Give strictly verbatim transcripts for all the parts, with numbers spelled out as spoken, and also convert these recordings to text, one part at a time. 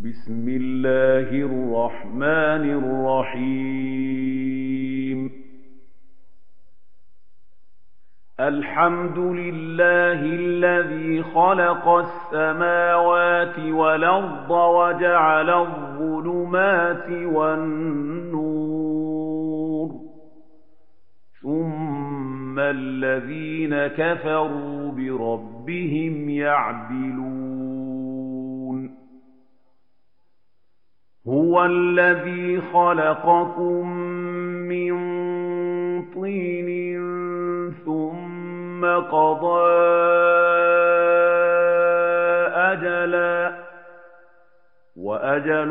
بسم الله الرحمن الرحيم الحمد لله الذي خلق السماوات والأرض وجعل الظلمات والنور ثم الذين كفروا بربهم يعدلون هو الذي خلقكم من طين ثم قضى أجلا وأجل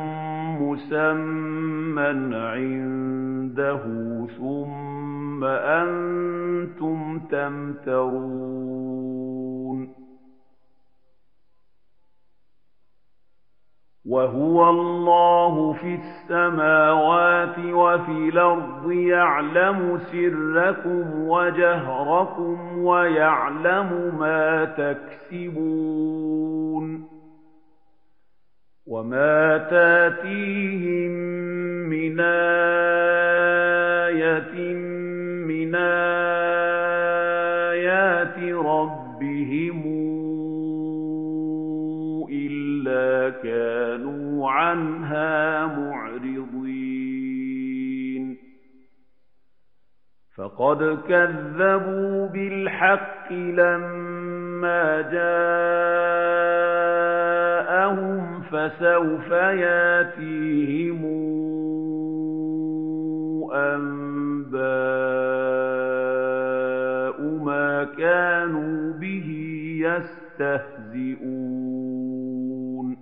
مسمى عنده ثم أنتم تمترون وهو الله في السماوات وفي الأرض يعلم سركم وجهركم ويعلم ما تكسبون وما تاتيهم من آية من آيات ربهم إلا كانوا عنها معرضين فقد كذبوا بالحق لما جاءهم فسوف ياتيهم أنباء ما كانوا به يستهزئون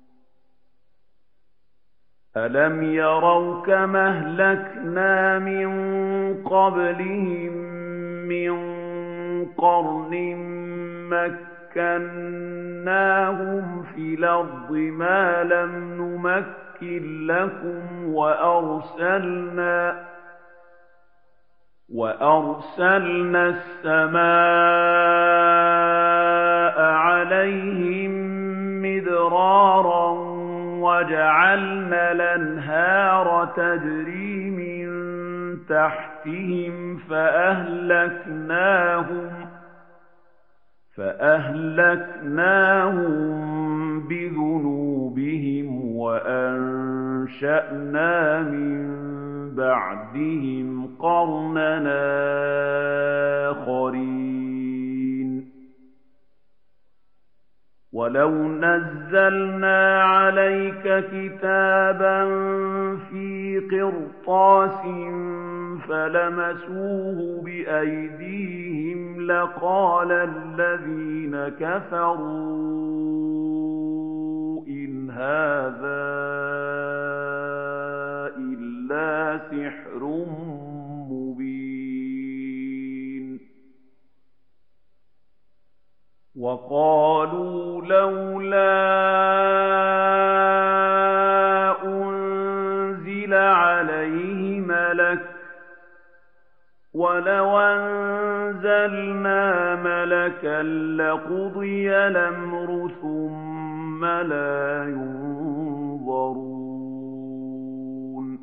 ألم يروا كما أهلكنا من قبلهم من قرن مكناهم في الأرض ما لم نمكن لكم وأرسلنا وأرسلنا السماء عليهم مدرارا وجعلنا الأنهار تجري من تحتهم فأهلكناهم فأهلكناهم بذنوبهم وأنشأنا من بعدهم قرننا آخرين ولو نزلنا عليك كتابا في قرطاس فلمسوه بأيديهم لقال الذين كفروا إن هذا إلا سحر مبين وقالوا لولا أنزل عليه ملك ولو أنزلنا ملكا لقضي الأمر ثم لا ينظرون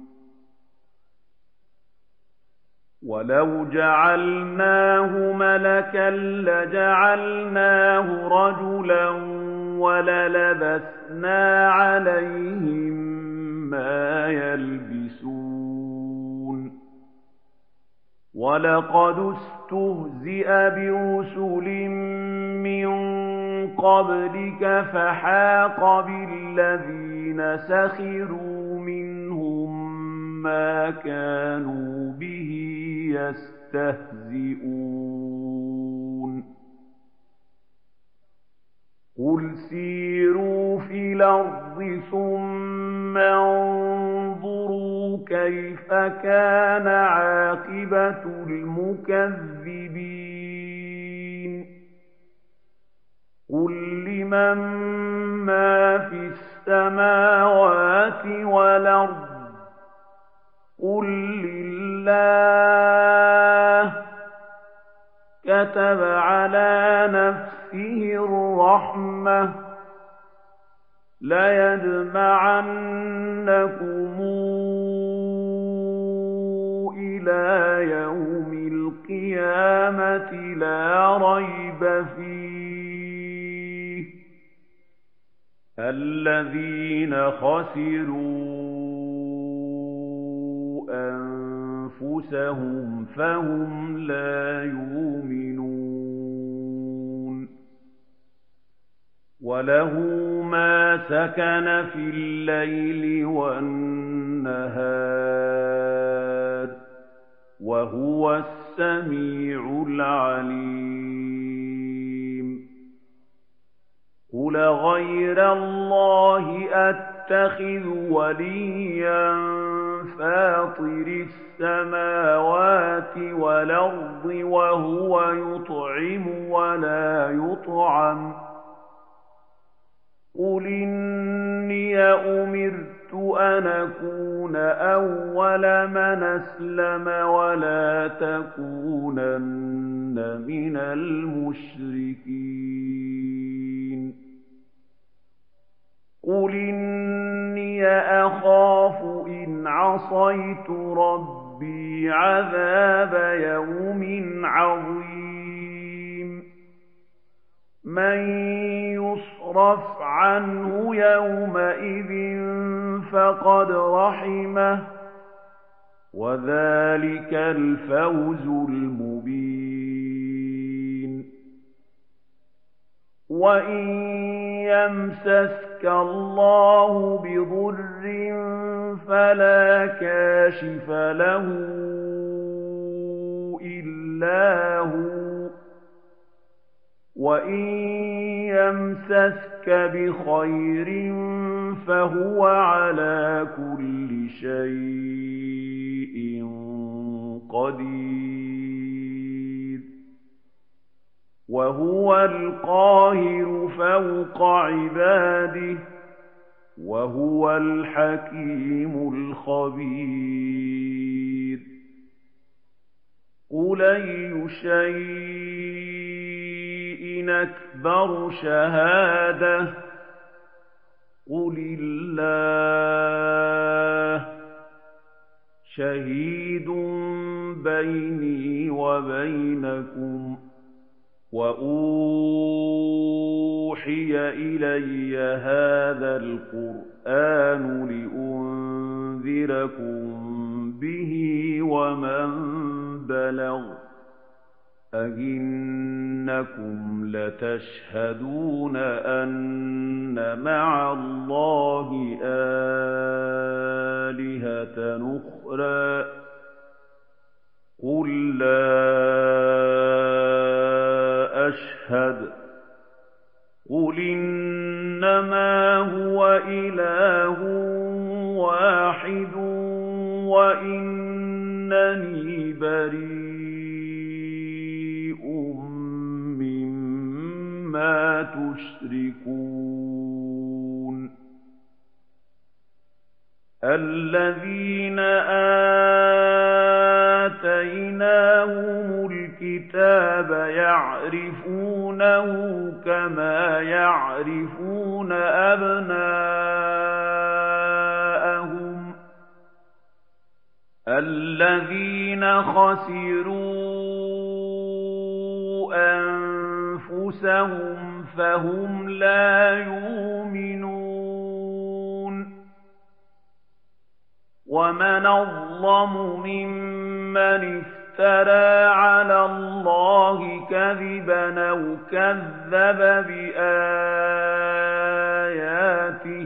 ولو جعلناه ملكا لجعلناه رجلا وللبسنا عليهم ما يلبسون ولقد استهزئ برسل من قبلك فحاق بالذين سخروا منهم ما كانوا به يستهزئون قل سيروا في الأرض ثم انظروا كيف كان عاقبة المكذبين قل لمن ما في السماوات والأرض قل لله كتب على نفسه الرحمة لَيَجْمَعَنَّكُمْ إِلَىٰ يَوْمِ الْقِيَامَةِ لَا رَيْبَ فِيهِ ۚ الَّذِينَ خَسِرُوا أَنفُسَهُمْ فَهُمْ لَا يُؤْمِنُونَ وَلَهُ مَا سَكَنَ فِي اللَّيْلِ وَالنَّهَارِ ۚ وَهُوَ السَّمِيعُ الْعَلِيمُ قُلْ غَيْرَ اللَّهِ أَتَّخِذُ وَلِيًّا فَاطِرِ السَّمَاوَاتِ وَالْأَرْضِ وَهُوَ يُطْعِمُ وَلَا يُطْعَمُ ۗ قُلْ إِنِّي أُمِرْتُ أَنْ أَكُونَ أَوَّلَ مَنْ أَسْلَمَ وَلَا تَكُونَنَّ مِنَ الْمُشْرِكِينَ قُلْ إِنِّي أَخَافُ إِنْ عَصَيْتُ رَبِّي عَذَابَ يَوْمٍ عَظِيمٍ مَّن يُصْرَفْ عَنْهُ يَوْمَئِذٍ فَقَدْ رَحِمَهُ ۚ وَذَٰلِكَ الْفَوْزُ الْمُبِينُ وَإِن يَمْسَسْكَ اللَّهُ بِضُرٍّ فَلَا كَاشِفَ لَهُ إِلَّا هُوَ ۖ وَإِن يَمْسَسْكَ بِخَيْرٍ فَهُوَ عَلَىٰ كُلِّ شَيْءٍ قَدِيرٌ وَهُوَ الْقَاهِرُ فَوْقَ عِبَادِهِ ۚ وَهُوَ الْحَكِيمُ الْخَبِيرُ قُلْ أَيُّ شَيْءٍ أَكْبَرُ شَهَادَةً ۖ قُلِ اللَّهُ ۖ شَهِيدٌ بَيْنِي وَبَيْنَكُمْ ۚ وَأُوحِيَ إِلَيَّ هَٰذَا الْقُرْآنُ لِأُنذِرَكُم بِهِ وَمَن بَلَغَ ۚ أَئِنَّكُمْ لَتَشْهَدُونَ أَنَّ مَعَ اللَّهِ آلِهَةً أُخْرَىٰ ۚ قُل لَّا أَشْهَدُ ۚ قُلْ إِنَّمَا هُوَ إِلَٰهٌ وَاحِدٌ وَإِنَّنِي بَرِيءٌ مِّمَّا تُشْرِكُونَ الَّذِينَ آتَيْنَاهُمُ الْكِتَابَ يَعْرِفُونَهُ كَمَا يَعْرِفُونَ أَبْنَاءَهُمُ ۘ الَّذِينَ خَسِرُوا أَنفُسَهُمْ فَهُمْ لَا يُؤْمِنُونَ وَمَنْ أَظْلَمُ مِمَّنِ افْتَرَىٰ عَلَى اللَّهِ كَذِبًا أَوْ كَذَّبَ بِآيَاتِهِ ۚ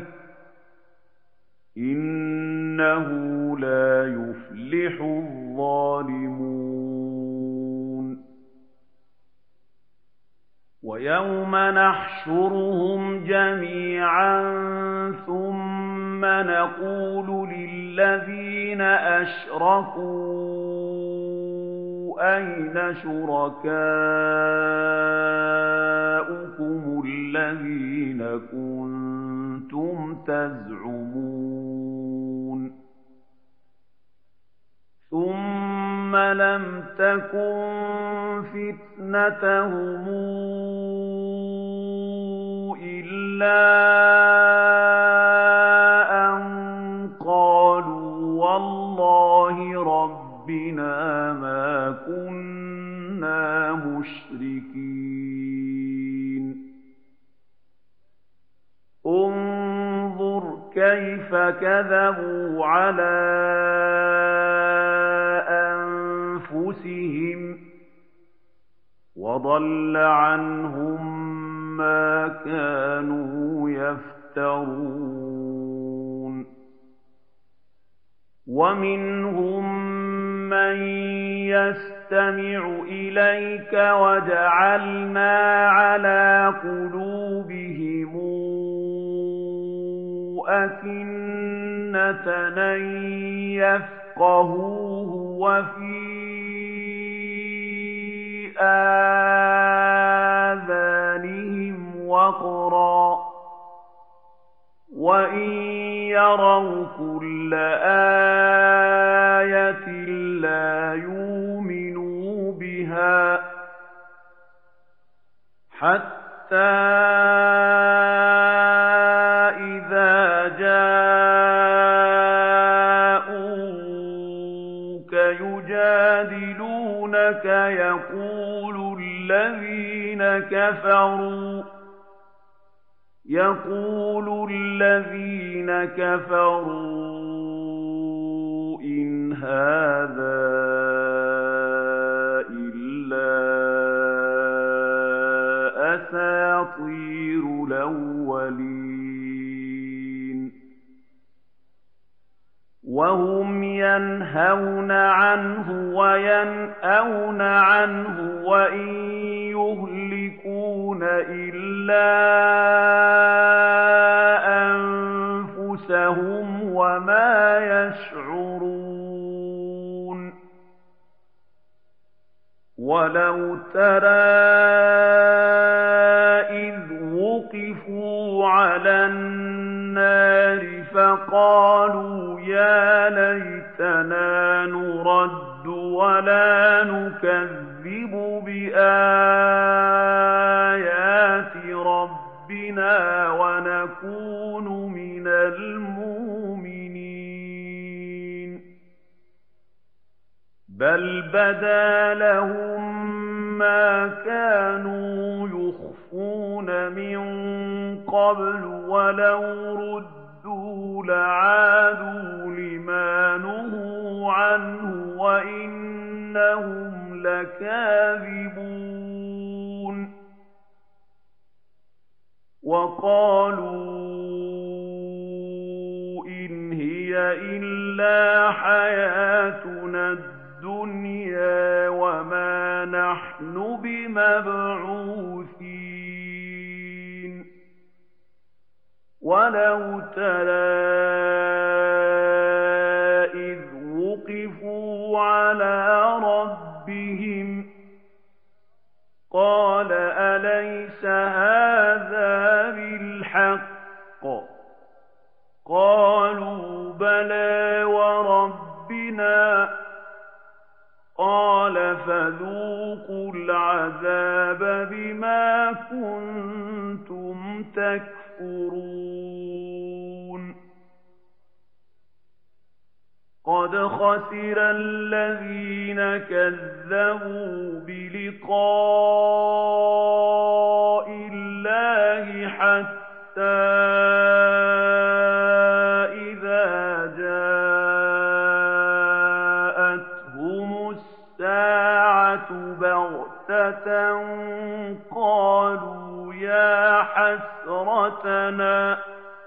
إِنَّهُ لَا يُفْلِحُ الظَّالِمُونَ وَيَوْمَ نَحْشُرُهُمْ جَمِيعًا ثُمَّ نَقُولُ لِلَّذِينَ أَشْرَكُوا أَيْنَ شُرَكَاؤُكُمُ الَّذِينَ كُنتُمْ تَزْعُمُونَ ثُمَّ لَمْ تَكُنْ فِتْنَتَهُمْ إِلَّا إِلَّا أَن قَالُوا وَاللَّهِ رَبِّنَا مَا كُنَّا مُشْرِكِينَ انظُرْ كَيْفَ كَذَبُوا عَلَىٰ أَنفُسِهِمْ وَضَلَّ عَنْهُم مَّا كَانُوا يَفْتَرُونَ وَمِنْهُم مَّن يَسْتَمِعُ إِلَيْكَ وَجَعَلْنَا عَلَىٰ قُلُوبِهِمْ أَكِنَّةً أَن يَفْقَهُوهُ وَفِي آذَانِهِمْ وَقْرًا ۚ وَإِن يَرَوْا كُلَّ آيَةٍ لَّا يُؤْمِنُوا بِهَا ۚ حَتَّىٰ إِذَا جَاءُوكَ يُجَادِلُونَكَ يَقُولُ الَّذِينَ كَفَرُوا يَقُولُ الَّذِينَ كَفَرُوا إِنْ هَٰذَا إِلَّا أَسَاطِيرُ الْأَوَّلِينَ وَهُمْ يَنْهَوْنَ عَنْهُ وَيَنْأَوْنَ عَنْهُ وَإِن يُهْلِكُونَ إِلَّا أَنفُسَهُمْ وَمَا يَشْعُرُونَ وَلَوْ تَرَىٰ إِذْ وُقِفُوا عَلَى النَّارِ فَقَالُوا يَا لَيْتَنَا نُرَدُّ وَلَا نُكَذِّبُ بِآيَاتِ رَبِّنَا وَنَكُونَ مِنَ الْمُؤْمِنِينَ بَلْ بَدَا لَهُم مَّا كَانُوا يُخْفُونَ مِن قَبْلُ وَلَوْ رُدُّوا لَعَادُوا لِمَا نُهُوا عَنْهُ وَإِنَّهُمْ لَكَاذِبُونَ وَقَالُوا إِنْ هِيَ إِلَّا حَيَاتُنَا الدُّنْيَا وَمَا نَحْنُ بِمَبْعُوثِينَ وَلَوْ تَرَىٰ إِذْ وُقِفُوا عَلَىٰ رَبِّهِمْ قَالَ أَلَيْسَ هَٰذَا بِالْحَقِّ ۖ قَالُوا بَلَىٰ وَرَبِّنَا قَالَ فَذُوقُوا الْعَذَابَ بِمَا كُنتُمْ تَكْفُرُونَ قَدْ خَسِرَ الَّذِينَ كَذَّبُوا بِلِقَاءِ اللَّهِ حَتَّىٰ إِذَا جَاءَتْهُمُ السَّاعَةُ بَغْتَةً قَالُوا يَا حَسْرَتَنَا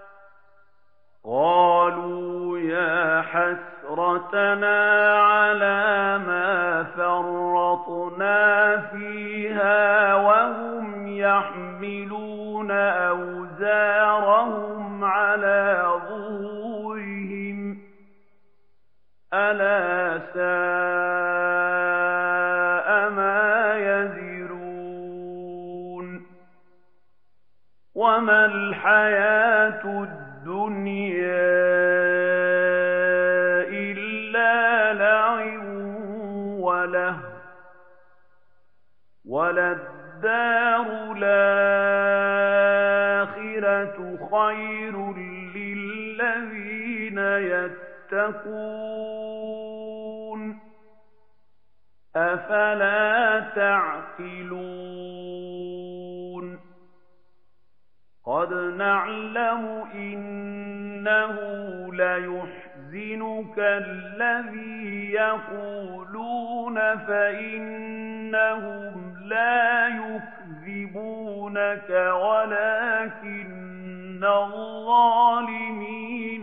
قَالُوا يَا حَسْرَتَنَا عَلَىٰ مَا فَرَّطْنَا فِيهَا وَهُمْ يَحْمِلُونَ أَوْزَارَهُمْ عَلَىٰ ظُهُورِهِمْ ۚ أَلَا سَاءَ مَا يَزِرُونَ وَمَا الْحَيَاةُ الدُّنْيَا إِلَّا لَعِبٌ وَلَهْوٌ ۖ وَلَلدَّارُ الْآخِرَةُ للذين يتقون أفلا تعقلون قد نعلم إنه ليحزنك الذي يقولون فإنهم لا يكذبونك ولكن الظالمين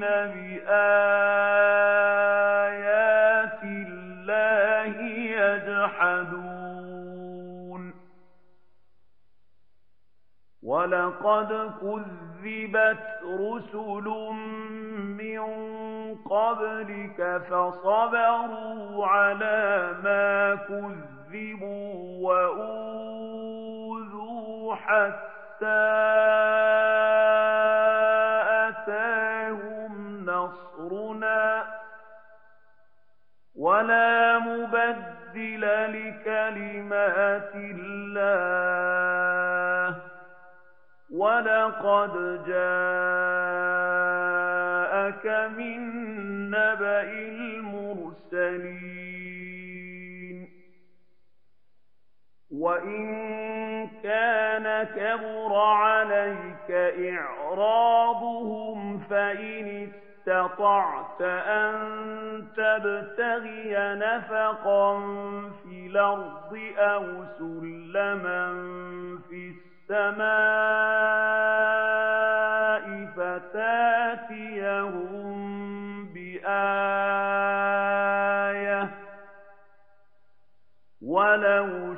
بآيات الله يجحدون ولقد كذبت رسل من قبلك فصبروا على ما كذبوا وأوذوا حتى أتاهم نصرنا ولا مبدل لكلمات الله ولقد جاءك من نبأ المرسلين وإن كان كبر عليك إعراضهم فإن استطعت أن تبتغي نفقا في الأرض أو سلما في السماء فتاتيهم بآية ولو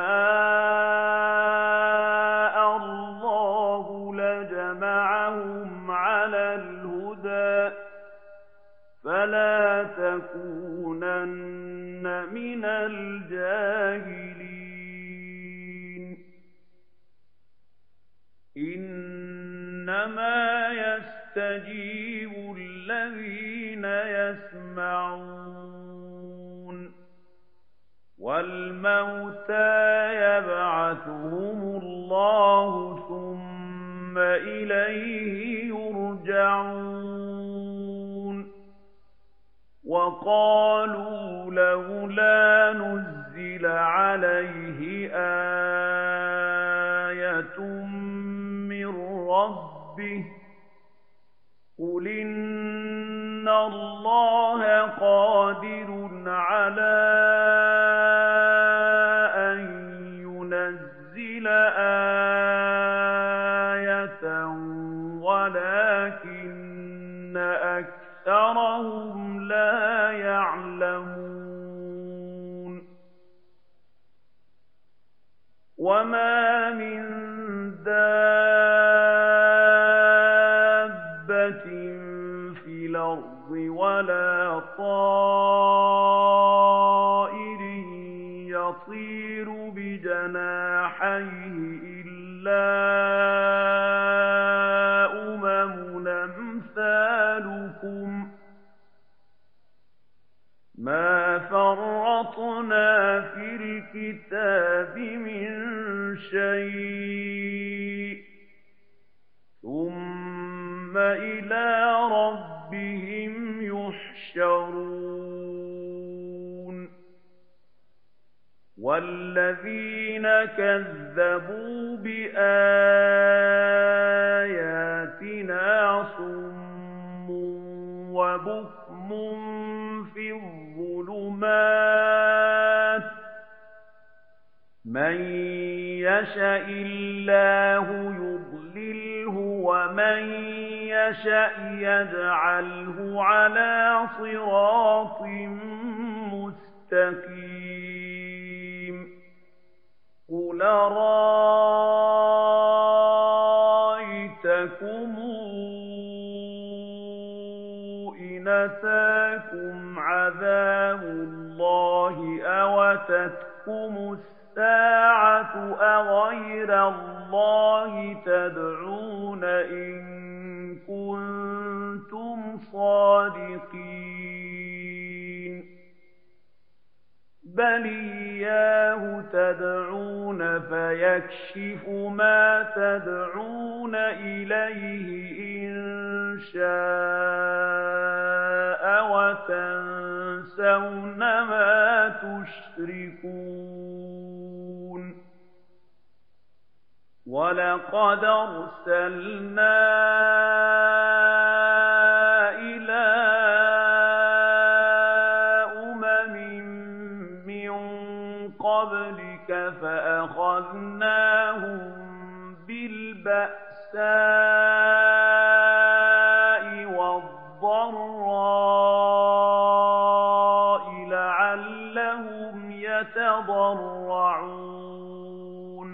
شاء الله لجمعهم على الهدى فلا تكونن من الجاهلين إنما يستجيب الذين يسمعون والموتى يبعثهم الله ثم إليه يرجعون وقالوا لولا نزل عليه آية من ربه قل إن الله قادر على أن ينزل آية ولكن أكثرهم لا يعلمون وما من دابة في الأرض ولا طائر يطير بجناحيه إلا أمم أمثالكم ما فرطنا في الكتاب من شيء ثم إلى ربهم يحشرون والذين كذبوا بآياتنا صم وبكم في الظلمات من يشاء الله يضلله ومن يشاء يجعله على صراط مستقيم قل رأيتكم إن أتاكم عذاب الله أوتتكم الساعة أغير الله تدعون إن كنتم صادقين بل إياه تدعون فيكشف ما تدعون إليه إن شَاءَ وَتَنسَوْنَ مَا تُشْرِكُونَ وَلَقَدْ أَرْسَلْنَا إِلَىٰ أُمَمٍ مِّن قَبْلِكَ فَأَخَذْنَاهُم بِالْبَأْسَاءِ وَالضَّرَّاءِ لَعَلَّهُمْ يَتَضَرَّعُونَ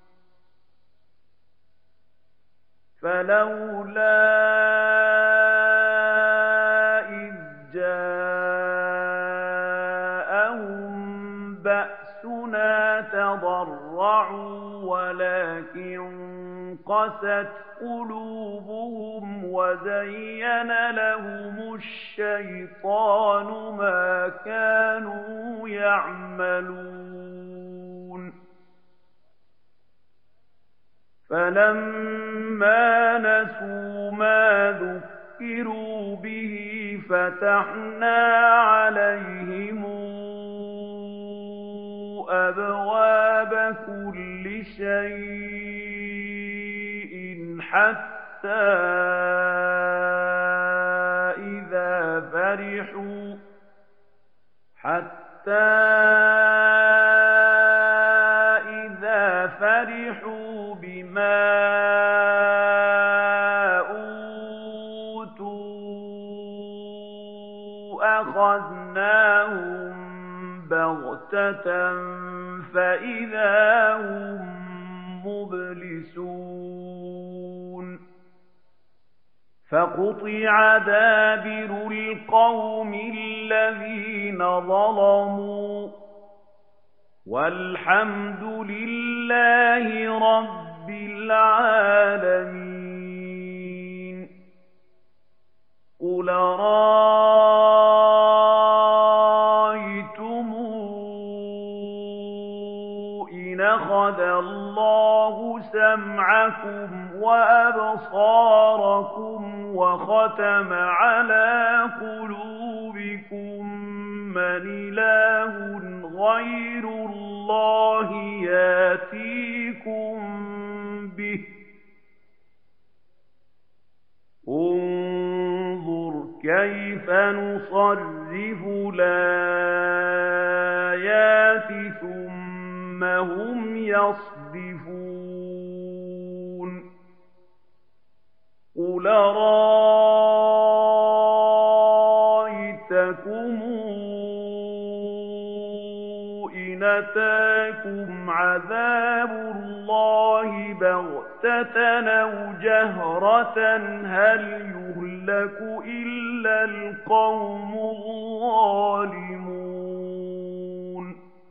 فَلَوْلَا إِذْ جَاءَهُم بَأْسُنَا تَضَرَّعُوا وَلَٰكِن قَسَتْ قُلُوبُهُمْ وَزَيَّنَ لَهُمُ الشَّيْطَانُ مَا كَانُوا يَعْمَلُونَ فَلَمَّا نَسُوا مَا ذُكِّرُوا بِهِ فَتَحْنَا عَلَيْهِمْ أَبْوَابَ كُلِّ شَيْءٍ حَتَّىٰ إِذَا فَرِحُوا حَتَّىٰ إِذَا فَرِحُوا بِمَا أُوتُوا أَخَذْنَاهُم بَغْتَةً فَإِذَا هُم مُّبْلِسُونَ فَقُطِعَ دَابِرُ الْقَوْمِ الَّذِينَ ظَلَمُوا وَالْحَمْدُ لِلَّهِ رَبِّ الْعَالَمِينَ قُلْ أَرَأَيْتُمْ إِنْ أَخَذَ اللَّهُ سَمْعَكُمْ وَأَبْصَارَكُمْ وَخَتَمَ عَلَىٰ قُلُوبِكُم مَّنْ إِلَٰهٌ غَيْرُ اللَّهِ يَأْتِيكُم بِهِ ۗ انظُرْ كَيْفَ نُصَرِّفُ الْآيَاتِ ثُمَّ هُمْ يَصْدِفُونَ قُلْ أَرَأَيْتَكُمْ إِنْ أَتَاكُمْ عَذَابُ اللَّهِ بَغْتَةً أَوْ جَهْرَةً هَلْ يُهْلَكُ إِلَّا الْقَوْمُ الظَّالِمُونَ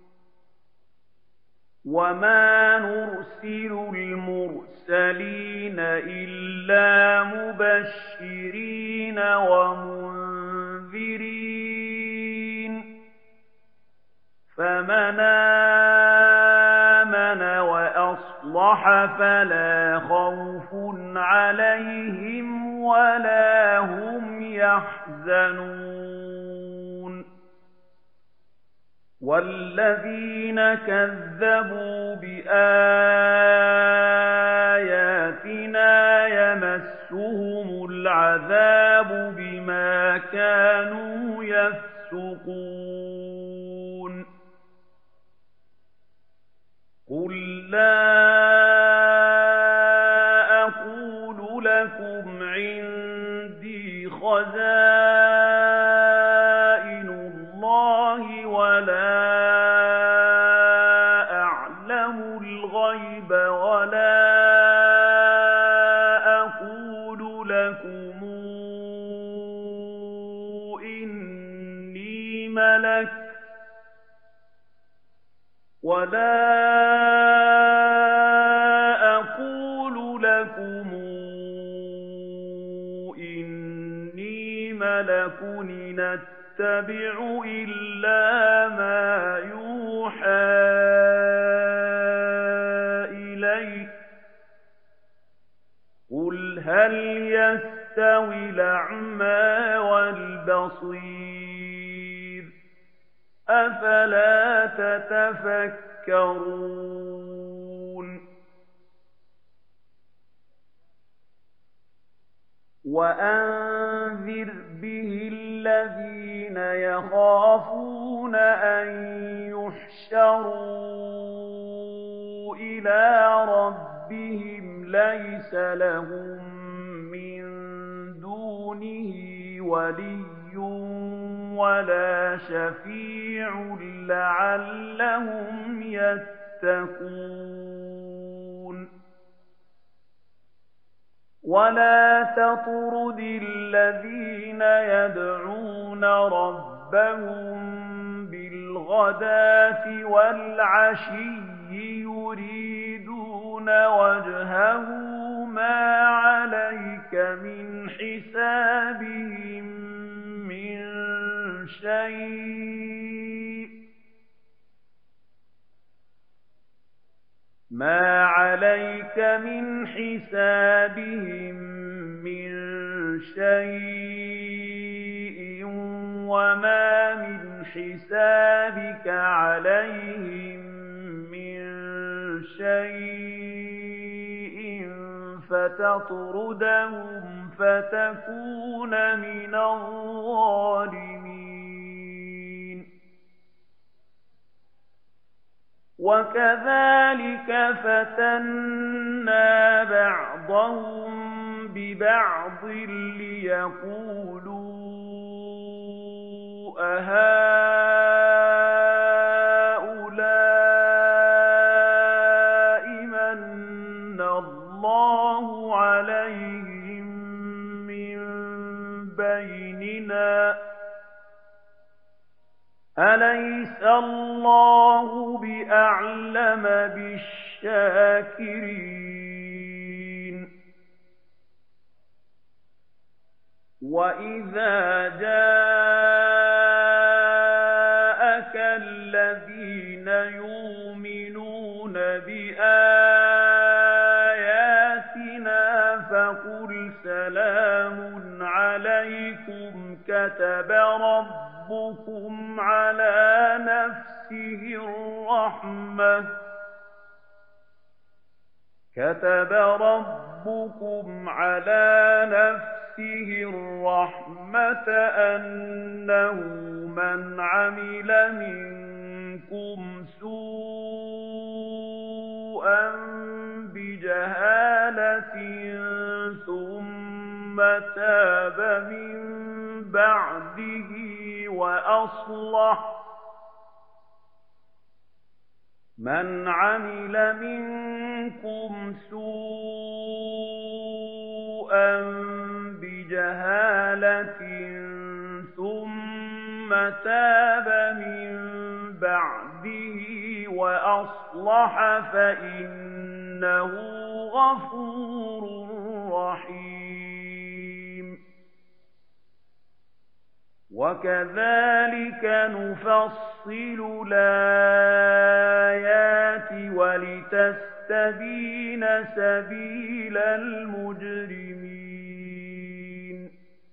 وَمَا نُرْسِلُ الْمُرْسَلِينَ إِلَّا مُبَشِّرِينَ وَمُنذِرِينَ فَمَنْ آمَنَ وَأَصْلَحَ فَلَا خَوْفٌ عَلَيْهِمْ وَلَا هُمْ يَحْزَنُونَ وَالَّذِينَ كَذَّبُوا بِآيَاتِنَا يَمَسُّهُمُ الْعَذَابُ بِمَا كَانُوا يَفْسُقُونَ قُل لَّا أَقُولُ لَكُمْ عِندِي خَزَائِنُ اللَّهِ وَلَا أَعْلَمُ الْغَيْبَ وَلَا أَقُولُ لَكُمْ إِنِّي مَلَكٌ وَلَا أَقُولُ لَكُمْ إِنِّي مَلَكٌ إِنْ أَتَّبِعُ إِلَّا مَا يُوحَىٰ إِلَيَّ قُلْ هَلْ يَسْتَوِي يستوي الأعمى والبصير أفلا تتفكرون وأنذر به الذين يخافون أن يحشروا إلى ربهم ليس لهم من دونه ولي ولا شفيع لعلهم يتقون ولا تطرد الذين يدعون ربهم بالغداة والعشي يريدون وجهه ما عليك من حسابهم من شيء ما عليك من حسابهم من شيء وما من حسابك عليهم من شيء فتطردهم فتكون من الظالمين وكذلك فتنا بعضهم ببعض ليقولوا أهؤلاء من الله عليهم من بيننا أليس الله بأعلم بالشاكرين وإذا جاءك الذين يؤمنون بآياتنا فقل سلام عليكم كتب ربكم على نفسه الرحمة كتب ربكم على نفسه الرحمة أنه من عمل منكم سوءا بجهالة ثم تاب من بعده وأصلح من عمل منكم سوءا بجهالة ثم تاب من بعده وأصلح فإنه غفور رحيم وكذلك نفصل الآيات ولتستبين سبيل المجرمين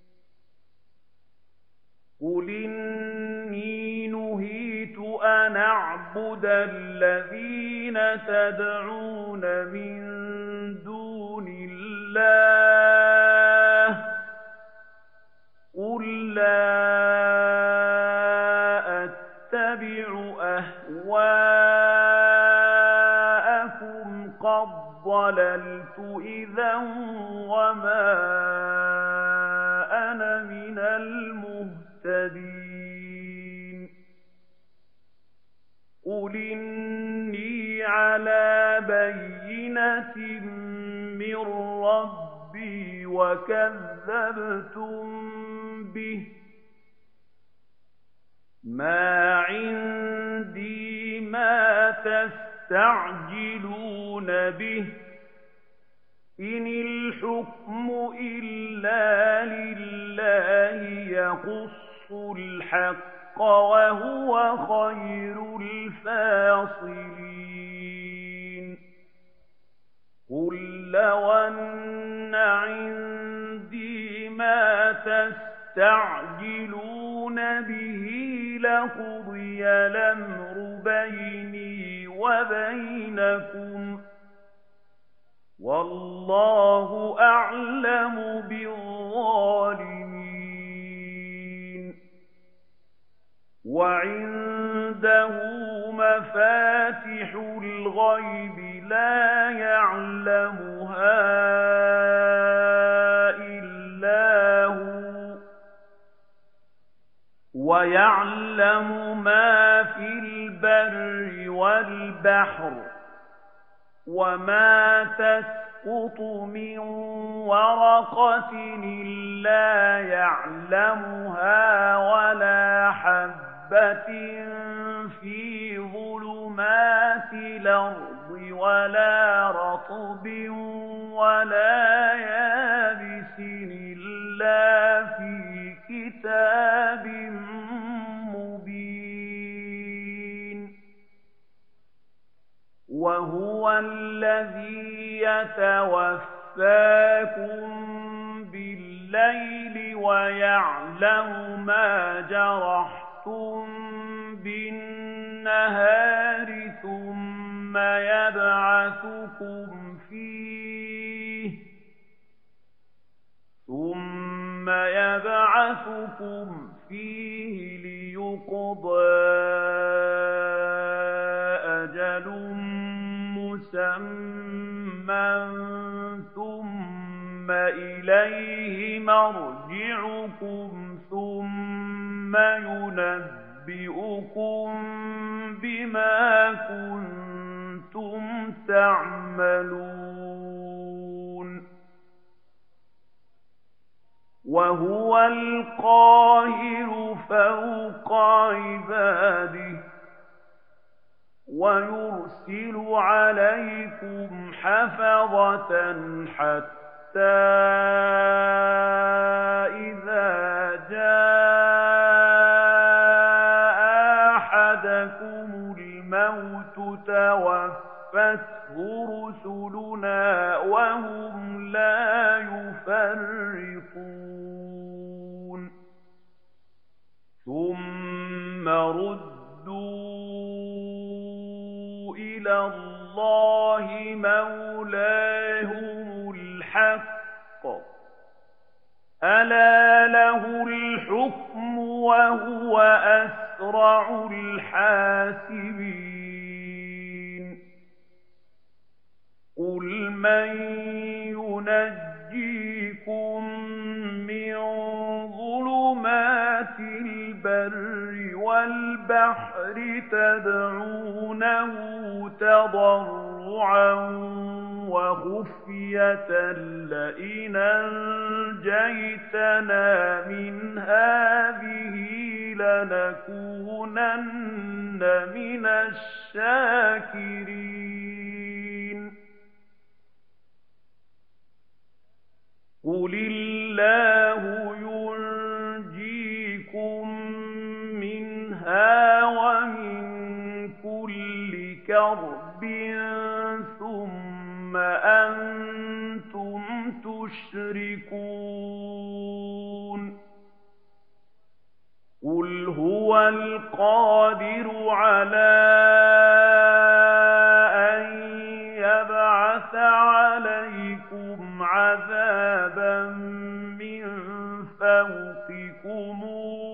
قل إني نهيت أن أعبد الذين تدعون من دون الله قل لا أتبع أهواءكم قد ضللت إذا وما أنا من المهتدين قل إني على بينة من ربي وكذبتم به ما عندي ما تستعجلون به إن الحكم إلا لله يقص الحق وهو خير الفاصلين قل لو أن عندي ما تستعجلون به لقضي الأمر بيني وبينكم والله أعلم بالظالمين. وعنده مفاتح الغيب لا يعلمها إلا هو ويعلم ما في البر والبحر وما تسقط من ورقة إلا يعلمها ولا حبة في ظلمات الأرض ولا رطب ولا يابس إلا في كتاب مبين. وهو الذي يتوفاكم بالليل ويعلم ما جرحتم بالنهار ثم يبعثكم فيه ثم يبعثكم فيه ليقضى أجل مسمى ثم إليه مرجعكم ثم ينبئكم بما كنتم تعملون. وهو القاهر فوق عباده ويرسل عليكم حفظة حتى إذا جاء أحدكم الموت توفته رسلنا وهم لا يفرطون. ثم ردوا إلى الله مولاهم الحق ألا له الحكم وهو أسرع الحاسبين. قل من ينجيكم من ظلمات البر والبحر تدعونه تضرعا وخفية لئن أنجيتنا من هذه لنكونن من الشاكرين. قل الله ينجيكم منها ومن كل كرب ثم أنتم تشركون. قل هو القادر على أن يبعث عليكم عذابا من فوقكم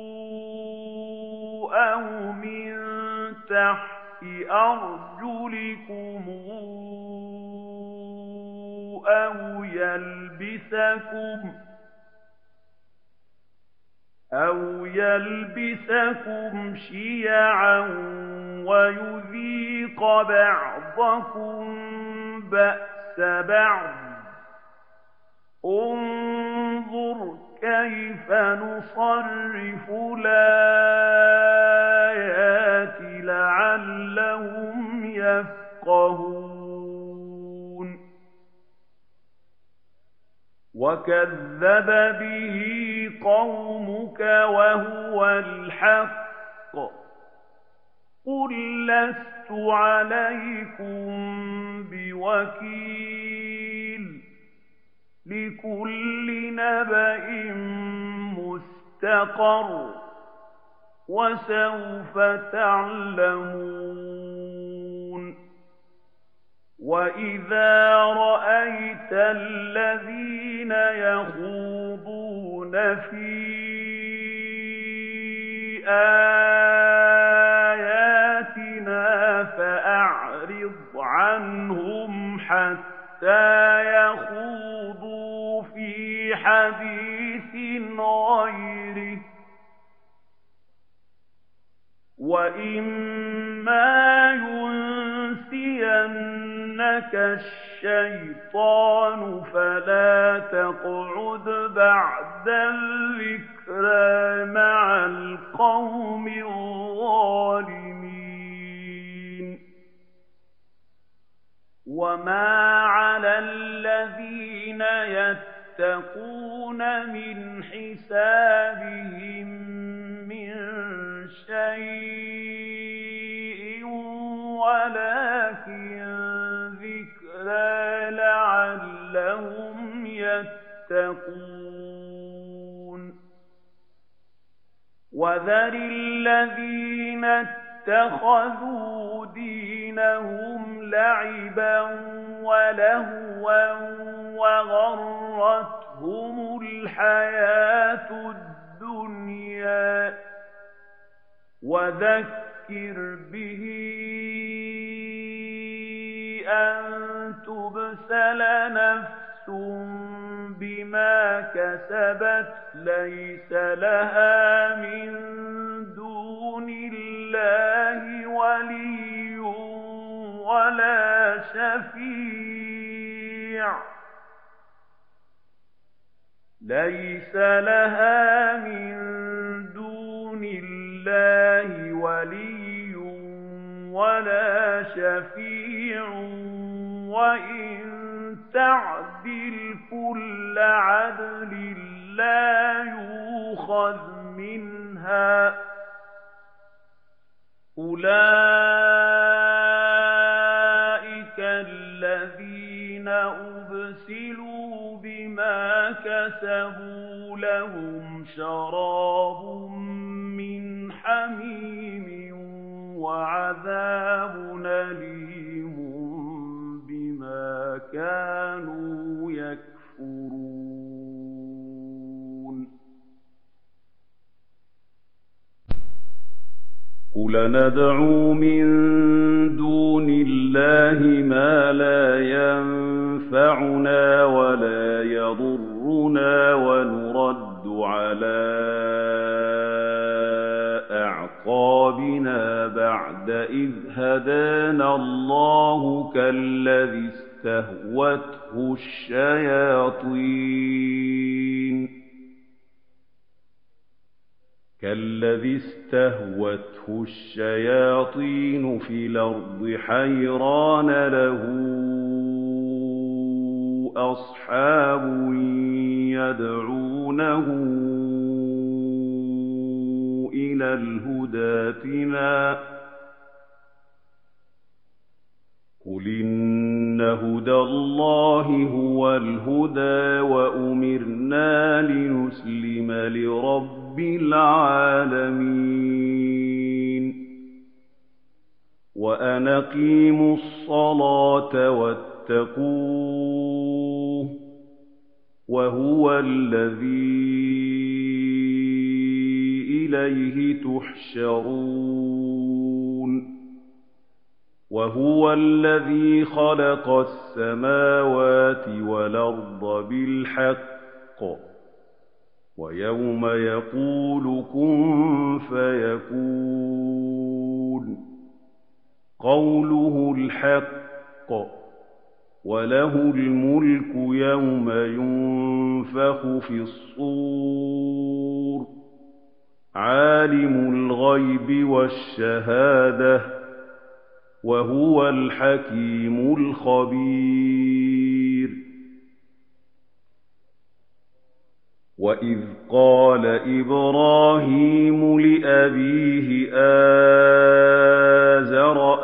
أو من تحت أرجلكم أو يلبسكم أو يلبسكم شيعا ويذيق بعضكم بأس بعض. انظر كيف نصرف الآيات لعلهم يفقهون. وكذب به قومك وهو الحق قل لست عليكم بوكيل لِكُلِّ نَبَإٍ مُّسْتَقَرٌّ وَسَوْفَ تَعْلَمُونَ وَإِذَا رَأَيْتَ الَّذِينَ يَخُوضُونَ فِي آيَاتِنَا فَأَعْرِضْ عَنْهُمْ حَتَّىٰ يَخُوضُوا فِي حَدِيثٍ غَيْرِهِ وَإِمَّا يُنسِيَنَّكَ الشَّيْطَانُ فَلَا تَقْعُدْ بَعْدَ الذِّكْرَىٰ مَعَ الْقَوْمِ الظَّالِمِينَ وَمَا عَلَى الَّذِينَ يَتَّقُونَ مِنْ حِسَابِهِم مِّن شَيْءٍ وَلَٰكِن ذِكْرَىٰ لَعَلَّهُمْ يَتَّقُونَ وَذَرِ الَّذِينَ اتَّخَذُوا دِينَهُمْ لَعِبًا وَلَهْوًا وَغَرَّتْهُمُ الْحَيَاةُ الدُّنْيَا وَذَكِّرْ بِهِ أَن تُبْسَلَ نَفْسٌ بِمَا كَسَبَتْ لَيْسَ لَهَا مِن دُونِ اللَّهِ وَلِيٌّ وَلَا شَفِيعٌ لَيْسَ لَهَا مِن دُونِ اللَّهِ وَلِيٌّ وَلَا شَفِيعٌ وَإِن تَعْدِلْ كُلَّ عَدْلٍ لَّا يُؤْخَذْ مِنْهَا ۗ أُولَٰئِكَ الَّذِينَ أُبْسِلُوا بِمَا كَسَبُوا لَهُمْ شَرَابٌ مِّنْ حَمِيمٍ وَعَذَابٌ أَلِيمٌ بِمَا كَانُوا يَكْفُرُونَ قُلْ نَدْعُو مِن دُونِ اللَّهِ مَا لَا يَنفَعُنَا وَلَا يَضُرُّنَا وَنُرَدُّ عَلَىٰ أَعْقَابِنَا بَعْدَ إِذْ هَدَانَا اللَّهُ كَالَّذِي اسْتَهْوَتْهُ الشَّيَاطِينُ كالذي استهوته الشياطين في الأرض حيران له أصحاب يدعونه إلى الهدى ائتنا قل إن هدى الله هو الهدى وأمرنا لنسلم لرب العالمين وأن أقيموا الصلاة واتقوه وهو الذي إليه تحشرون وهو الذي خلق السماوات والأرض بالحق ويوم يقول كن فيكون قوله الحق وله الملك يوم ينفخ في الصور عالم الغيب والشهادة وهو الحكيم الخبير وإذ قال إبراهيم لأبيه آزر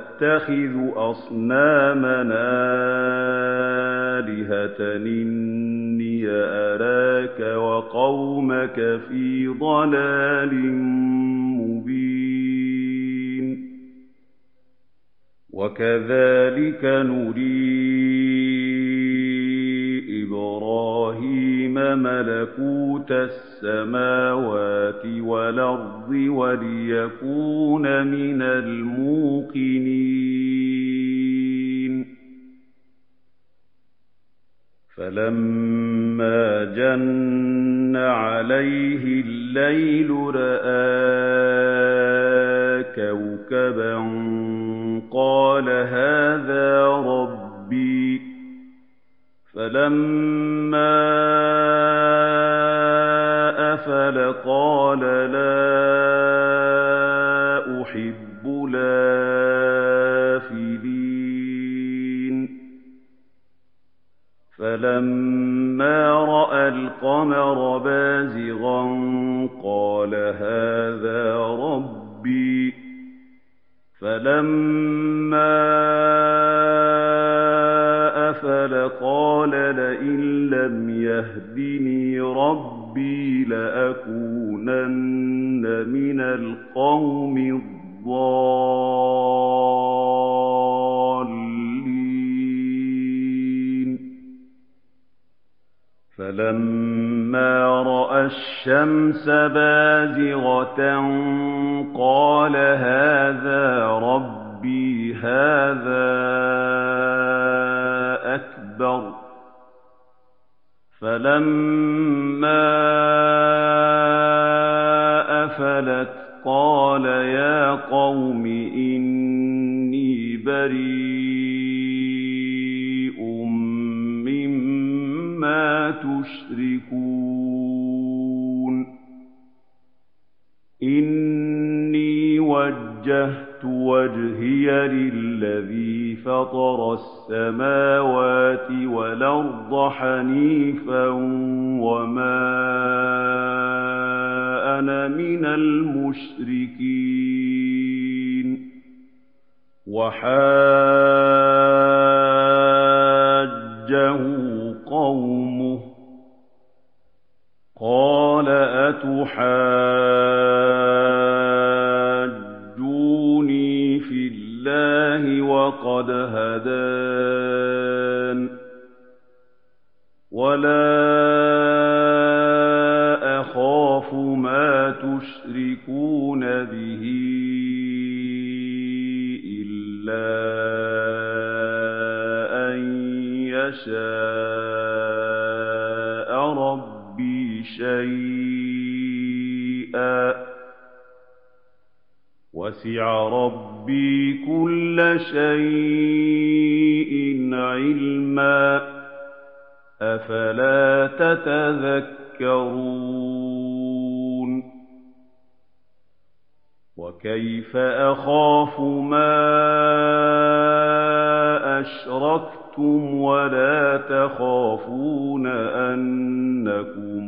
أتتخذ أصنامنا آلهة إنك في ضلال مبين وكذلك نري إبراهيم ملكوت السماوات والأرض وليكون من الموقنين فلما جن عليه الليل رأى كوكبا قال هذا ربي فلما أفل قال لا أحب الآفلين فلما رأى القمر بازغا قال هذا ربي فلما أفل قال لئن لم يهدني ربي لأكونن من القوم الضالين فلما رأى الشمس بازغة قال هذا ربي هذا أكبر فلما أفلت قال يا قوم إني بريء مما تشركون إني وجهت وجهي للذي فطر السماوات والأرض حنيفا وما أنا من المشركين وحاجه قومه قال أتحاجوني في الله وقد هدان ولا أخاف ما تشركون به إلا أن يشاء ربي شيئا وسع ربي كل شيء علما أفلا تتذكرون وكيف أخاف ما أشركتم ولا تخافون أنكم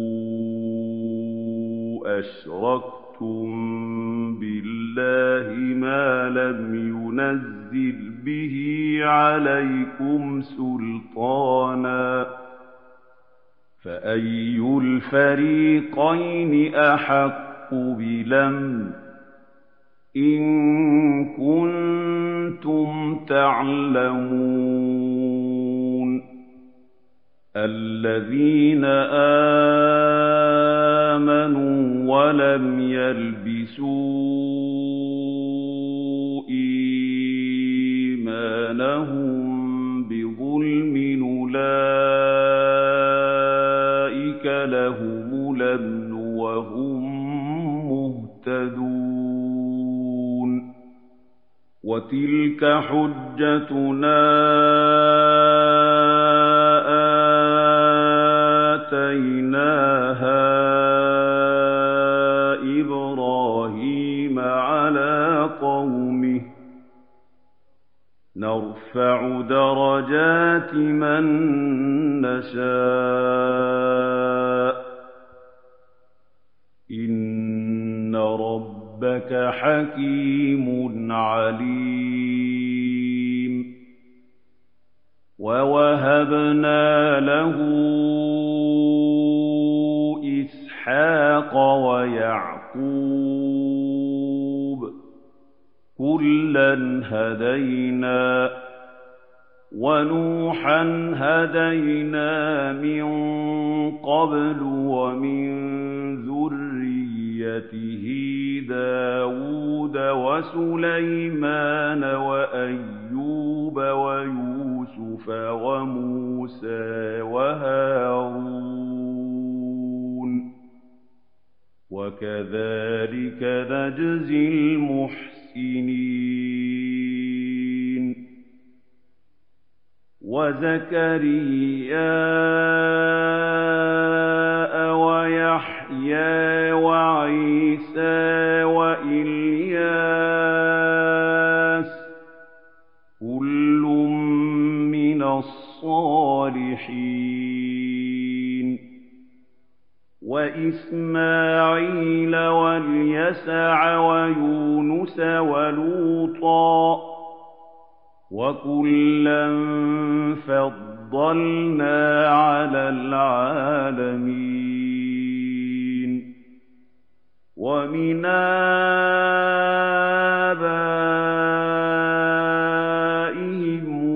أشركتم بالله ما لم ينزل به عليكم سلطانا فأي الفريقين أحق بالأمن إن كنتم تعلمون الذين آمنوا ولم يلبسوا إيمانهم بظلم أولئك لهم الأمن وهم مهتدون وتلك حجتنا آتيناها إبراهيم على قومه نرفع درجات من نشاء إن ربك حكيم عليم ووهبنا له وإسحاق ويعقوب كُلًّا هَدَيْنَا وَنُوحًا هَدَيْنَا مِن قَبْلُ وَمِن ذُرِّيَّتِهِ دَاوُودَ وَسُلَيْمَانَ وَأَيُّوبَ وَيُوسُفَ وَمُوسَىٰ وَهَارُونَ وَكَذَٰلِكَ نَجْزِي الْمُحْسِنِينَ وَزَكَرِيَّا وَيَحْيَىٰ وَعِيسَىٰ وَإِلْيَاسَ كُلٌّ مِّنَ الصَّالِحِينَ وَإِسْمَاعِيلَ وَالْيَسَعَ وَيُونُسَ وَلُوطًا وَكُلًّا فَضَّلْنَا عَلَى الْعَالَمِينَ وَمِنْ آبَائِهِمْ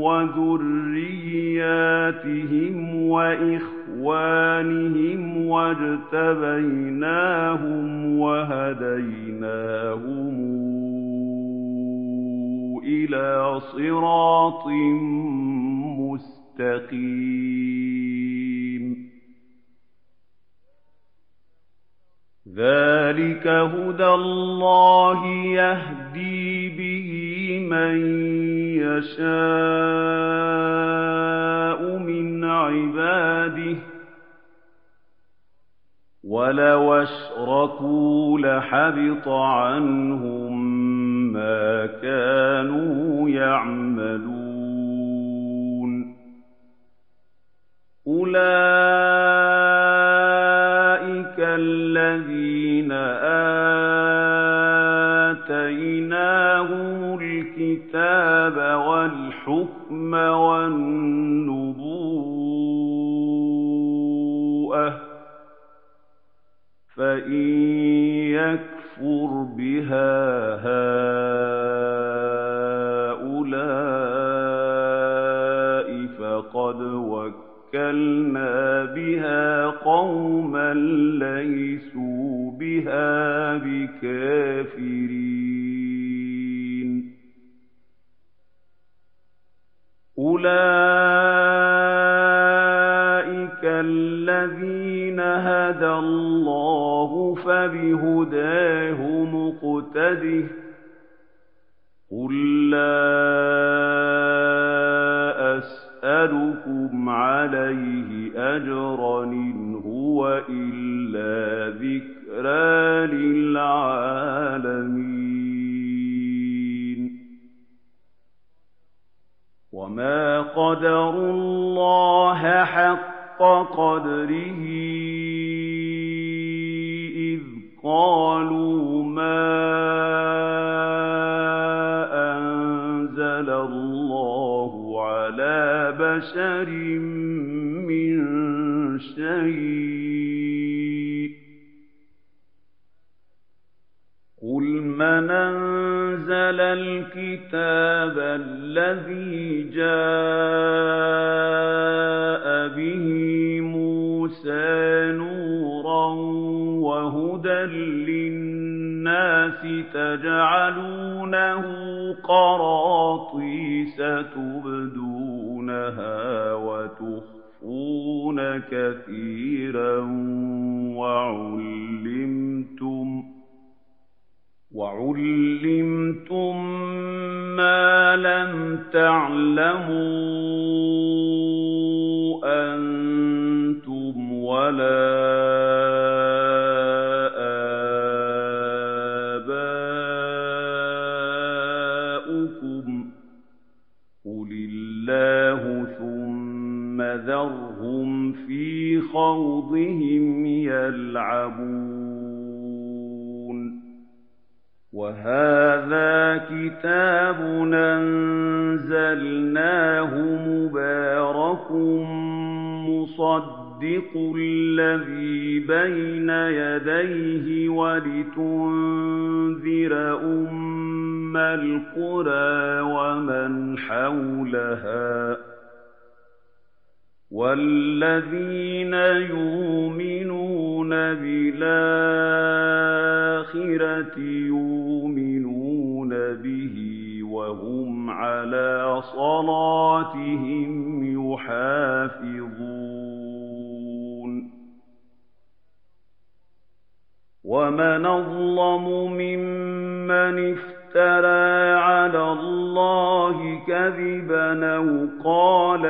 وَذُرِّيَّاتِهِمْ وَإِخْوَانِهِمْ وَاجْتَبَيْنَاهُمْ وَهَدَيْنَاهُمْ إِلَىٰ صِرَاطٍ مُّسْتَقِيمٍ ذَٰلِكَ هُدَى اللَّهِ يَهْدِي بِهِ مَن يَشَاءُ مِنْ عِبَادِهِ ۚ وَلَوْ أَشْرَكُوا لَحَبِطَ عَنْهُم مَّا كَانُوا يَعْمَلُونَ أُولَٰئِكَ الَّذِينَ آتَيْنَاهُمُ الْكِتَابَ وَالْحُكْمَ وَالنُّبُوَّةَ ۚ فَإِن يَكْفُرْ بِهَا هَٰؤُلَاءِ فَقَدْ وَكَّلْنَا بِهَا قَوْمًا لَّيْسُوا بِهَا بِكَافِرِينَ أُولَٰئِكَ الَّذِينَ هَدَى اللَّهُ فَبِهُدَاهُ مُقْتَدِهْ ۗ قُل لَّا أَسْأَلُكُمْ عَلَيْهِ أَجْرًا إِنْ هُوَ إِلَّا ذِكْرَىٰ لِلْعَالَمِينَ وَمَا قَدَرُوا اللَّهَ حَقَّ قَدْرِهِ إِذْ قَالُوا مَا أَنزَلَ اللَّهُ عَلَىٰ بَشَرٍ مِّن شَيْءٍ ۗ قُلْ مَنْ أَنزَلَ الْكِتَابَ الَّذِي جَاءَ بِهِ مُوسَىٰ نُورًا وَهُدًى لِّلنَّاسِ تَجْعَلُونَهُ قَرَاطِيسَ تُبْدُونَهَا وَتُخْفُونَ كَثِيرًا وَعُلِّمْتُم وَعُلِّمْتُم مَّا لَمْ تَعْلَمُوا أَنتُمْ وَلَا آبَاؤُكُمْ ۖ قُلِ اللَّهُ ثُمَّ ذَرْهُمْ فِي خَوْضِهِمْ يَلْعَبُونَ وَهَٰذَا كِتَابٌ أَنزَلْنَاهُ مُبَارَكٌ مُّصَدِّقٌ وَمُصَدِّقُ الَّذِي بَيْنَ يَدَيْهِ وَلِتُنذِرَ أُمَّ الْقُرَىٰ وَمَنْ حَوْلَهَا ۚ وَالَّذِينَ يُؤْمِنُونَ بِالْآخِرَةِ يُؤْمِنُونَ بِهِ وَهُمْ عَلَىٰ صَلَاتِهِمْ يُحَافِظُونَ وَمَنْ أَظْلَمُ مِمَّنِ افْتَرَىٰ عَلَى اللَّهِ كَذِبًا أَوْ قَالَ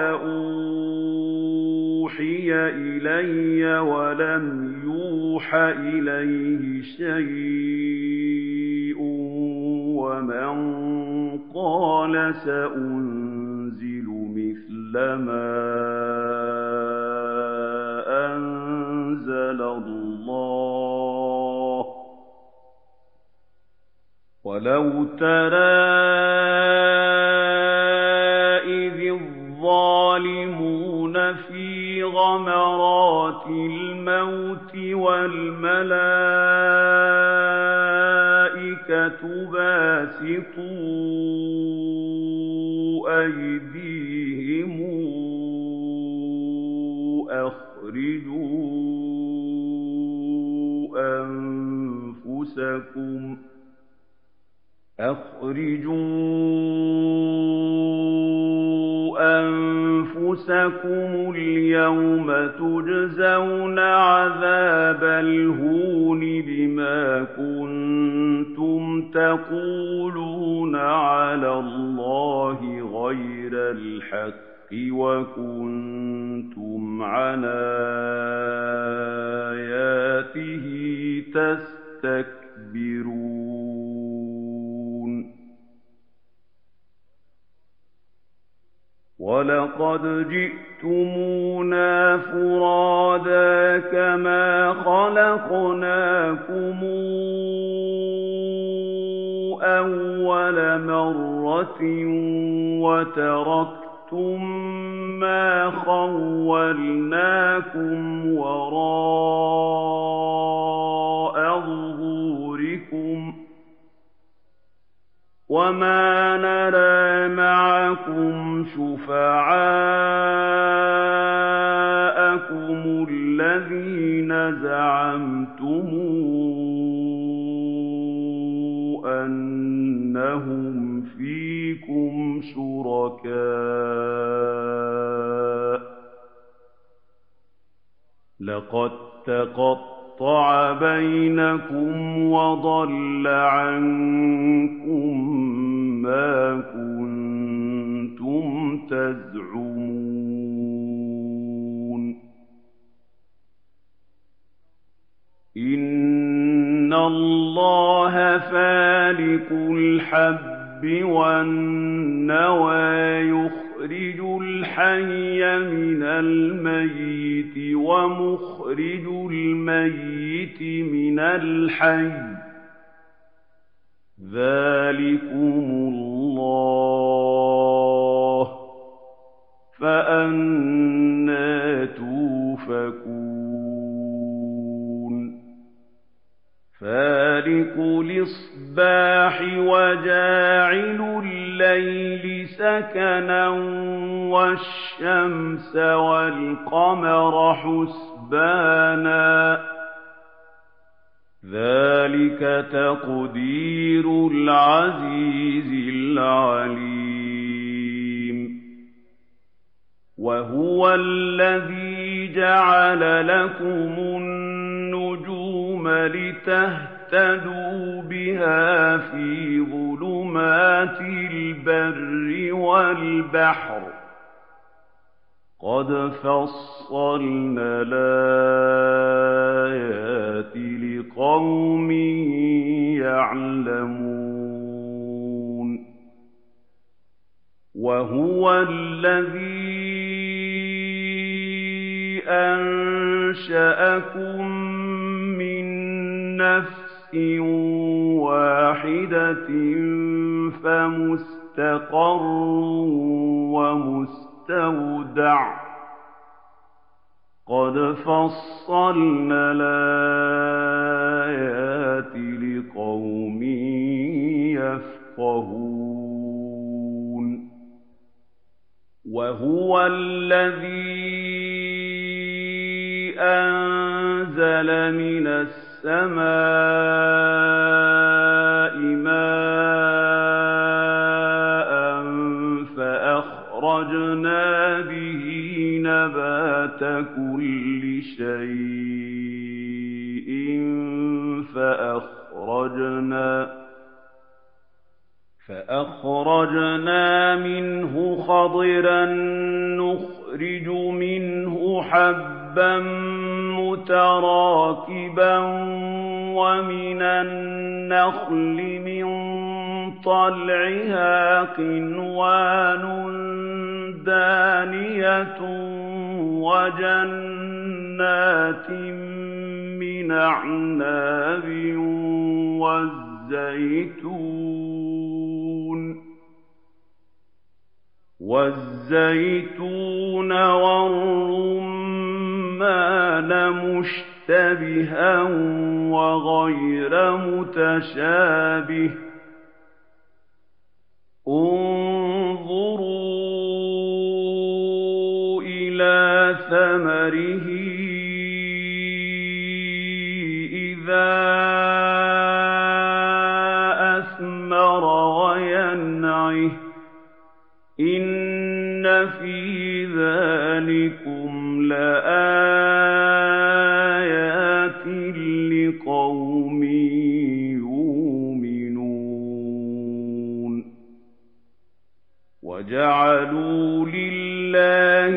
أُوحِيَ إِلَيَّ وَلَمْ يُوحَ إِلَيْهِ شَيْءٌ وَمَنْ قَالَ سَأُنزِلُ مِثْلَ مَا أَنزَلَ اللَّهُ ۗ وَلَوْ تَرَىٰ إِذِ الظَّالِمُونَ فِي غَمَرَاتِ الْمَوْتِ وَالْمَلَائِكَةُ بَاسِطُو أَيْدِيهِمْ أَخْرِجُوا أَنفُسَكُمْ أَخْرِجُوا أَنفُسَكُمُ الْيَوْمَ تُجْزَوْنَ عَذَابَ الْهُونِ بِمَا كُنتُمْ تَقُولُونَ عَلَى اللَّهِ غَيْرَ الْحَقِّ وَكُنتُمْ عَنْ آيَاتِهِ تَسْتَكْبِرُونَ وَلَقَدْ جِئْتُمُونَا فُرَادَىٰ كَمَا خَلَقْنَاكُمْ أَوَّلَ مَرَّةٍ وَتَرَكْتُم مَّا خَوَّلْنَاكُمْ وَرَاءَ ظُهُورِكُمْ وَمَا نَرَىٰ مَعَكُمْ شُفَعَاءَكُمُ الَّذِينَ زَعَمْتُمْ أَنَّهُمْ فِيكُمْ شُرَكَاءُ ۚ لَقَد تَّقَطَّعَ بَيْنَكُمْ وَضَلَّ عَنكُم مَّا كُنتُمْ تَزْعُمُونَ إِنَّ اللَّهَ فَالِقُ الْحَبِّ وَالنَّوَىٰ يُخْرِجُ الْحَيَّ مِنَ الْمَيِّتِ وَمُخْرِجُ الْمَيِّتِ مِنَ الْحَيِّ ۚ ذَٰلِكُمُ اللَّهُ ۖ فَأَنَّىٰ تُؤْفَكُونَ فَالِقُ الْإِصْبَاحِ وَجَاعِلُ اللَّيْلِ سَكَنًا وَالشَّمْسَ وَالْقَمَرَ حُسْبَانًا ۚ ذَٰلِكَ تَقْدِيرُ الْعَزِيزِ الْعَلِيمِ وَهُوَ الَّذِي جَعَلَ لَكُمُ النُّجُومَ لِتَهْتَدُوا بِهَا فِي ظُلُمَاتِ الْبَرِّ وَالْبَحْرِ ۗ قَدْ فَصَّلْنَا الْآيَاتِ لِقَوْمٍ يَعْلَمُونَ وَهُوَ الَّذِي أَنشَأَكُم مِّن نَّفْسٍ وَاحِدَةٍ فَمُسْتَقَرٌّ وَمُسْتَوْدَعٌ ۗ قَدْ فَصَّلْنَا الْآيَاتِ لِقَوْمٍ يَفْقَهُونَ وَهُوَ الَّذِي أَنزَلَ مِنَ السَّمَاءِ مَاءً فَأَخْرَجْنَا بِهِ نَبَاتَ كُلِّ شَيْءٍ فَأَخْرَجْنَا فَأَخْرَجْنَا مِنْهُ خَضِرًا نُّخْرِجُ مِنْهُ حَبًّا مُّتَرَاكِبًا وَمِنَ النَّخْلِ مِن طَلْعِهَا قِنْوَانٌ دَانِيَةٌ وَجَنَّاتٍ مِّنْ أَعْنَابٍ وَالزَّيْتُونَ وَالزَّيْتُونَ وَالرُّمَّانَ مُشْتَبِهًا وَغَيْرَ مُتَشَابِهٍ ۗ انظُرُوا إِلَىٰ ثَمَرِهِ إِذَا أَثْمَرَ وَيَنْعِهِ ۚ إِنَّ فِي ذَٰلِكُمْ لَآيَاتٍ لِّقَوْمٍ يُؤْمِنُونَ وَجَعَلُوا لِلَّهِ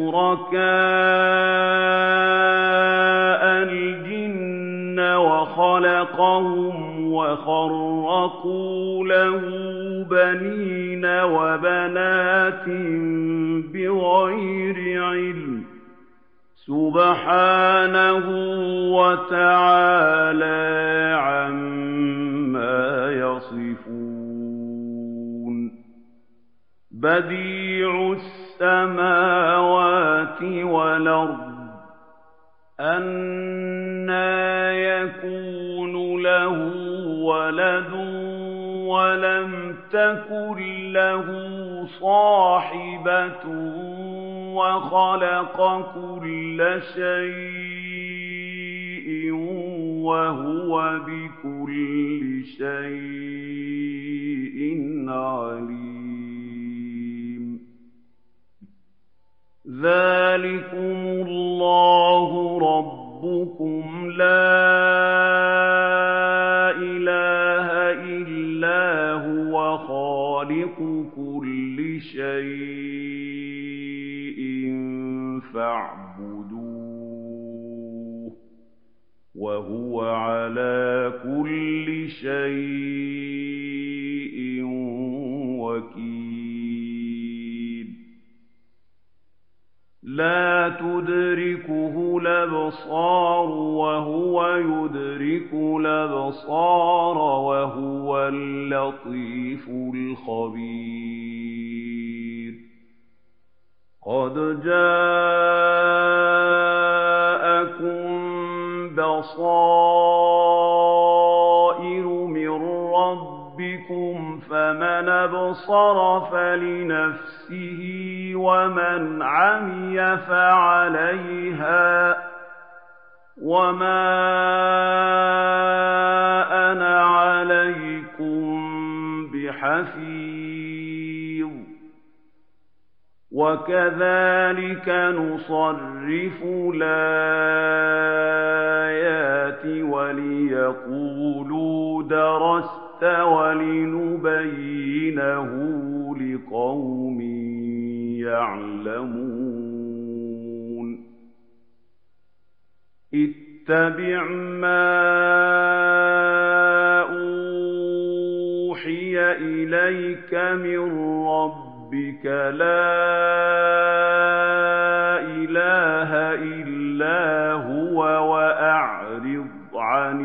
شُرَكَاءَ الْجِنَّ وَخَلَقَهُمْ وَخَرَّقُوا لَهُ بَنِينَ وَبَنَاتٍ بِغَيْرِ عِلْمٍ ۚ سُبْحَانَهُ وَتَعَالَىٰ عَمَّا يَصِفُونَ بَدِيعُ السَّمَاوَاتِ وَالْأَرْضِ أَنَّىٰ يَكُونُ لَهُ وَلَدٌ وَلَمْ تَكُن لَّهُ صَاحِبَةٌ وَخَلَقَ كُلَّ شَيْءٍ وَهُوَ بِكُلِّ شَيْءٍ عَلِيمٌ ذَٰلِكُمُ اللَّهُ رَبُّكُمْ لَا إِلَٰهَ إِلَّا هُوَ خَالِقُ كُلِّ شَيْءٍ فَاعْبُدُوهُ ۚ وَهُوَ عَلَىٰ كُلِّ شَيْءٍ وَكِيلٌ لَّا تُدْرِكُهُ الْأَبْصَارُ وَهُوَ يُدْرِكُ الْأَبْصَارَ وَهُوَ اللَّطِيفُ الْخَبِيرُ قَدْ جَاءَكُم بَصَائِرُ مِن رَّبِّكُمْ ۖ فَمَنْ أَبْصَرَ فَلِنَفْسِهِ وَمَنْ عَمِيَ فَعَلَيْهَا ۚ وَمَا أَنَا عَلَيْكُم بِحَفِيظٍ وَكَذَٰلِكَ نُصَرِّفُ الْآيَاتِ وَلِيَقُولُوا دَرَسْتَ وَلِنُبَيِّنَهُ لِقَوْمٍ يَعْلَمُونَ اتَّبِعْ مَا أُوحِيَ إِلَيْكَ مِن رَّبِّكَ ۖ لَا إِلَٰهَ إِلَّا هُوَ ۖ وَأَعْرِضْ عَنِ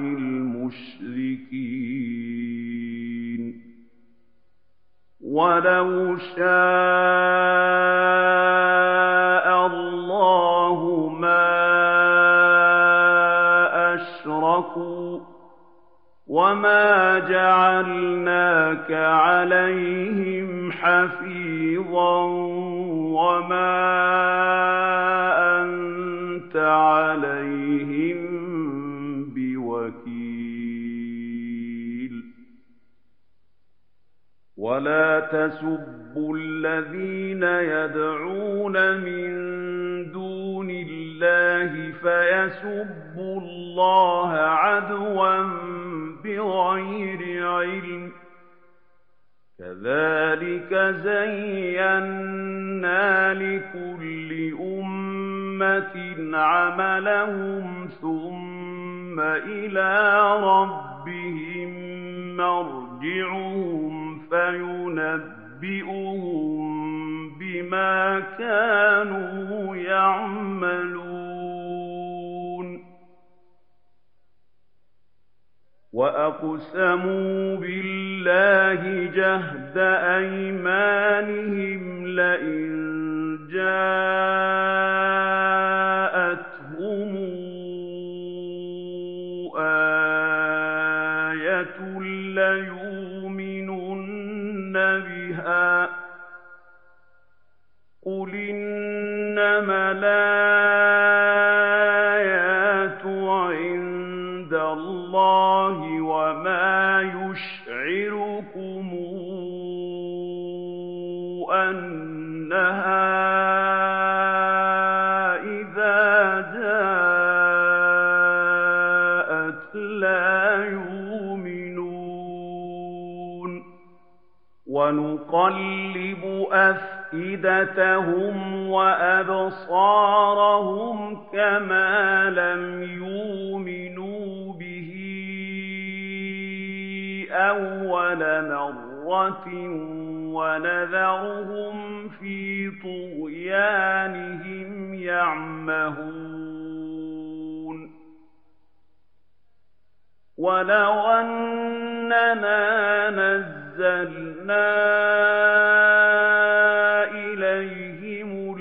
الْمُشْرِكِينَ وَلَوْ شَاءَ اللَّهُ مَا وَمَا جَعَلْنَاكَ عَلَيْهِمْ حَفِيظًا وَمَا أَنتَ عَلَيْهِم بِوَكِيلٍ وَلَا تَسُبُّوا الَّذِينَ يَدْعُونَ مِن دُونِ اللَّهِ فَيَسُبُّوا اللَّهَ عَدْوًا بِغَيْرِ عِلْمٍ ۗ كَذَٰلِكَ زَيَّنَّا لِكُلِّ أُمَّةٍ عَمَلَهُمْ ثُمَّ إِلَىٰ رَبِّهِم مَّرْجِعُهُمْ فَيُنَبِّئُهُم بِمَا كَانُوا يَعْمَلُونَ وَأَقْسَمُوا بِاللَّهِ جَهْدَ أَيْمَانِهِمْ لَئِن جَاءَتْهُمْ آيَةٌ لَّيُؤْمِنُنَّ بِهَا ۚ قُلْ إِنَّمَا الْآيَاتُ عِندَ اللَّهِ وَمَا يُشْعِرُكُمْ أَنَّهَا إِذَا جَاءَتْ لَا يُؤْمِنُونَ وَنُقَلِّبُ أَفْئِدَتَهُمْ وَأَبْصَارَهُمْ كَمَا لَمْ يُؤْمِنُوا بِهِ أَوَّلَ مَرَّةٍ وَنَذَرُهُمْ فِي طُغْيَانِهِمْ يَعْمَهُونَ وَلَوْ أَنَّنَا نَزَّلْنَا إِلَيْهِمُ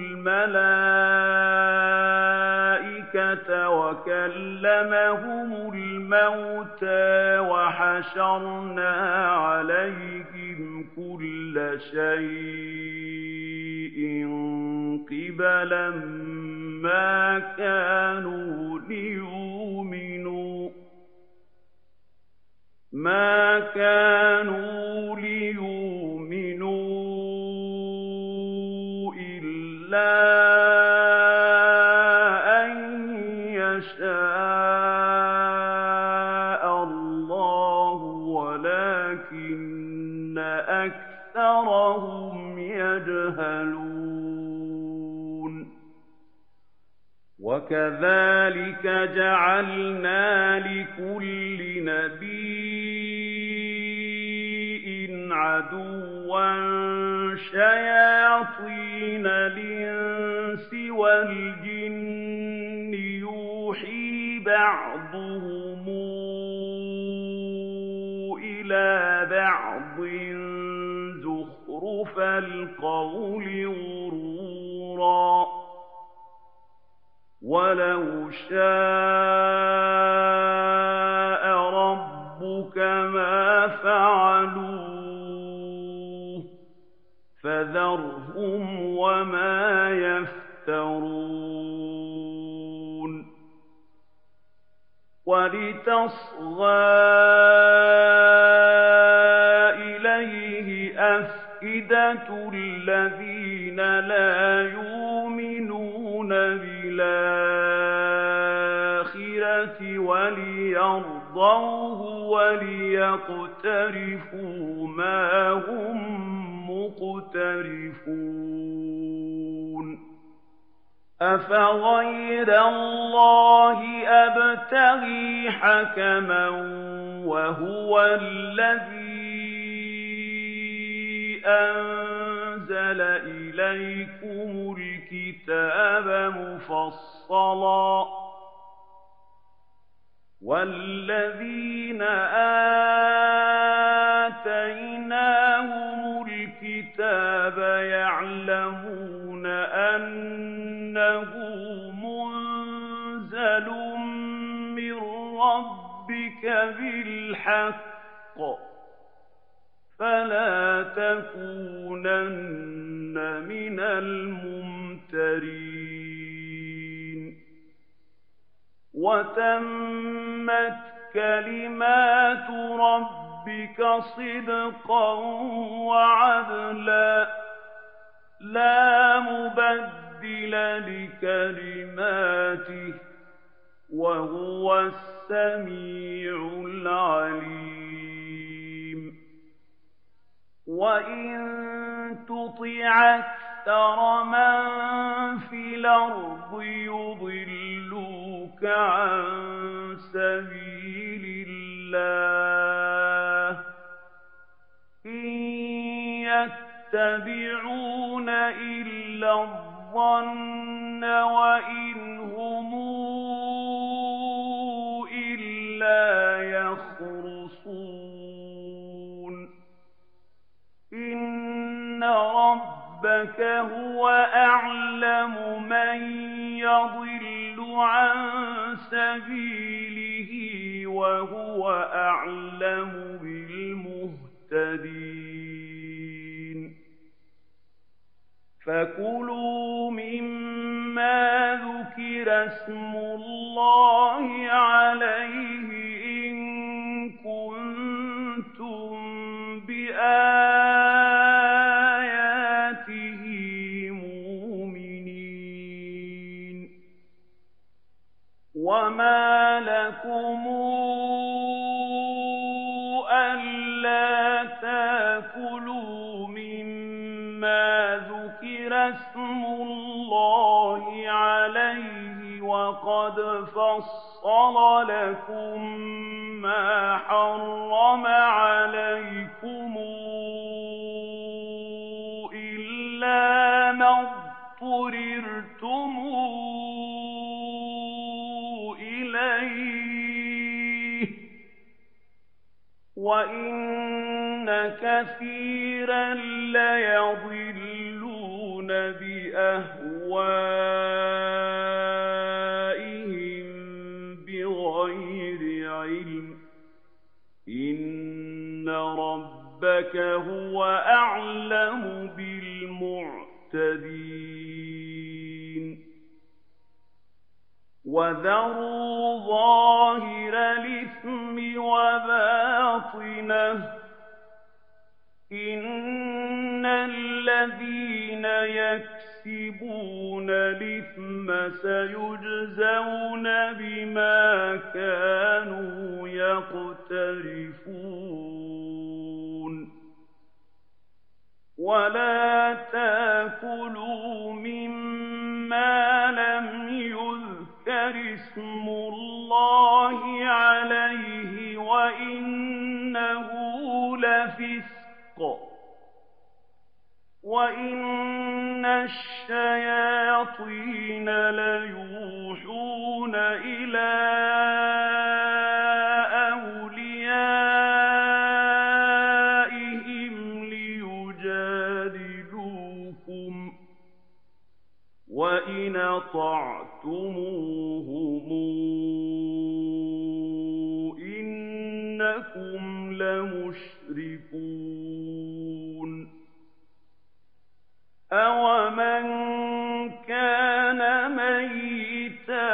الْمَلَائِكَةَ وَكَلَّمَهُمُ الْمَوْتَىٰ وَحَشَرْنَا عَلَيْهِمْ كُلَّ شَيْءٍ قِبَلًا مَّا كَانُوا لِيُؤْمِنُوا مَا كَانُوا لِيُؤْمِنُوا إِلَّا أَن يَشَاءَ اللَّهُ وَلَٰكِنَّ أَكْثَرَهُمْ يَجْهَلُونَ وَكَذَٰلِكَ جَعَلْنَا لِكُلِّ نَبِيٍّ عَدُوًّا شَيَاطِينَ الْإِنسِ وَالْجِنِّ يُوحِي بَعْضُهُمْ إِلَىٰ بَعْضٍ زُخْرُفَ الْقَوْلِ غُرُورًا ۚ وَلَوْ شَاءَ رَبُّكَ مَا فَعَلُوهُ فَذَرْهُمْ وَمَا يَفْتَرُونَ وَلِتَصْغَىٰ إِلَيْهِ أَفْئِدَةُ الَّذِينَ لَا يُؤْمِنُونَ بِالْآخِرَةِ وَلِيَرْضَوْهُ وَلِيَقْتَرِفُوا مَا هُم مُّقْتَرِفُونَ أَفَغَيْرَ اللَّهِ أَبْتَغِي حَكَمًا وَهُوَ الَّذِي أَنزَلَ إِلَيْكُمُ الْكِتَابَ مُفَصَّلًا ۚ وَالَّذِينَ آتَيْنَاهُمُ الْكِتَابَ يَعْلَمُونَ أَنَّهُ مُنزَلٌ مِّن رَّبِّكَ بِالْحَقِّ الْحَقِّ فَلَا تَكُونَنَّ مِنَ الْمُمْتَرِينَ وَتَمَّتْ كَلِمَاتُ رَبِّكَ صِدْقًا وَعَدْلًا لَّا مُبَدِّلَ لِكَلِمَاتِهِ وَهُوَ السَّمِيعُ الْعَلِيمُ وَإِن تُطِعْ أَكْثَرَ مَن فِي الْأَرْضِ يُضِلُّوكَ عَن سَبِيلِ اللَّهِ إِن يَتَّبِعُونَ إِلَّا الظَّنَّ وَإِنْ هُمْ إِلَّا يَخْرُصُونَ إِنَّ رَبَّكَ هُوَ أَعْلَمُ مَن يَضِلُّ عَن سَبِيلِهِ وَهُوَ أَعْلَمُ بِالْمُهْتَدِينَ فَكُلُوا مِمَّا ذُكِرَ اسْمُ اللَّهِ عَلَيْهِ إِن كُنتُم بِآيَاتِهِ مُؤْمِنِينَ وَمَا لَكُمْ أَلَّا تَأْكُلُوا مِمَّا ذُكِرَ اسْمُ اللَّهِ عَلَيْهِ وَقَدْ فَصَّلَ لَكُم مَّا حَرَّمَ عَلَيْكُمْ إِلَّا مَا اضْطُرِرْتُمْ إِلَيْهِ وَإِنَّ كَثِيرًا لَّيَضِلُّونَ بِأَهْوَائِهِم بِغَيْرِ عِلْمٍ إِنَّ رَبَّكَ هُوَ أَعْلَمُ بِالْمُعْتَدِينَ وَذَرُوا ظَاهِرَ الْإِثْمِ وَبَاطِنَهُ إِنَّ الَّذِينَ يَكْسِبُونَ الْإِثْمَ سَيُجْزَوْنَ بِمَا كَانُوا يَقْتَرِفُونَ وَلَا تَأْكُلُوا مِمَّا لَمْ يُذْكَرِ اسْمُ اللَّهِ عَلَيْهِ وَإِنَّهُ لَفِسْقٌ وَإِنَّ الشَّيَاطِينَ لَيُوحُونَ إِلَىٰ أَوْلِيَائِهِمْ لِيُجَادِلُوكُمْ وَإِنْ أَطَعْتُمُوهُمْ إِنَّكُمْ لَمُشْرِكُونَ أَوَمَنْ كَانَ مَيِّتًا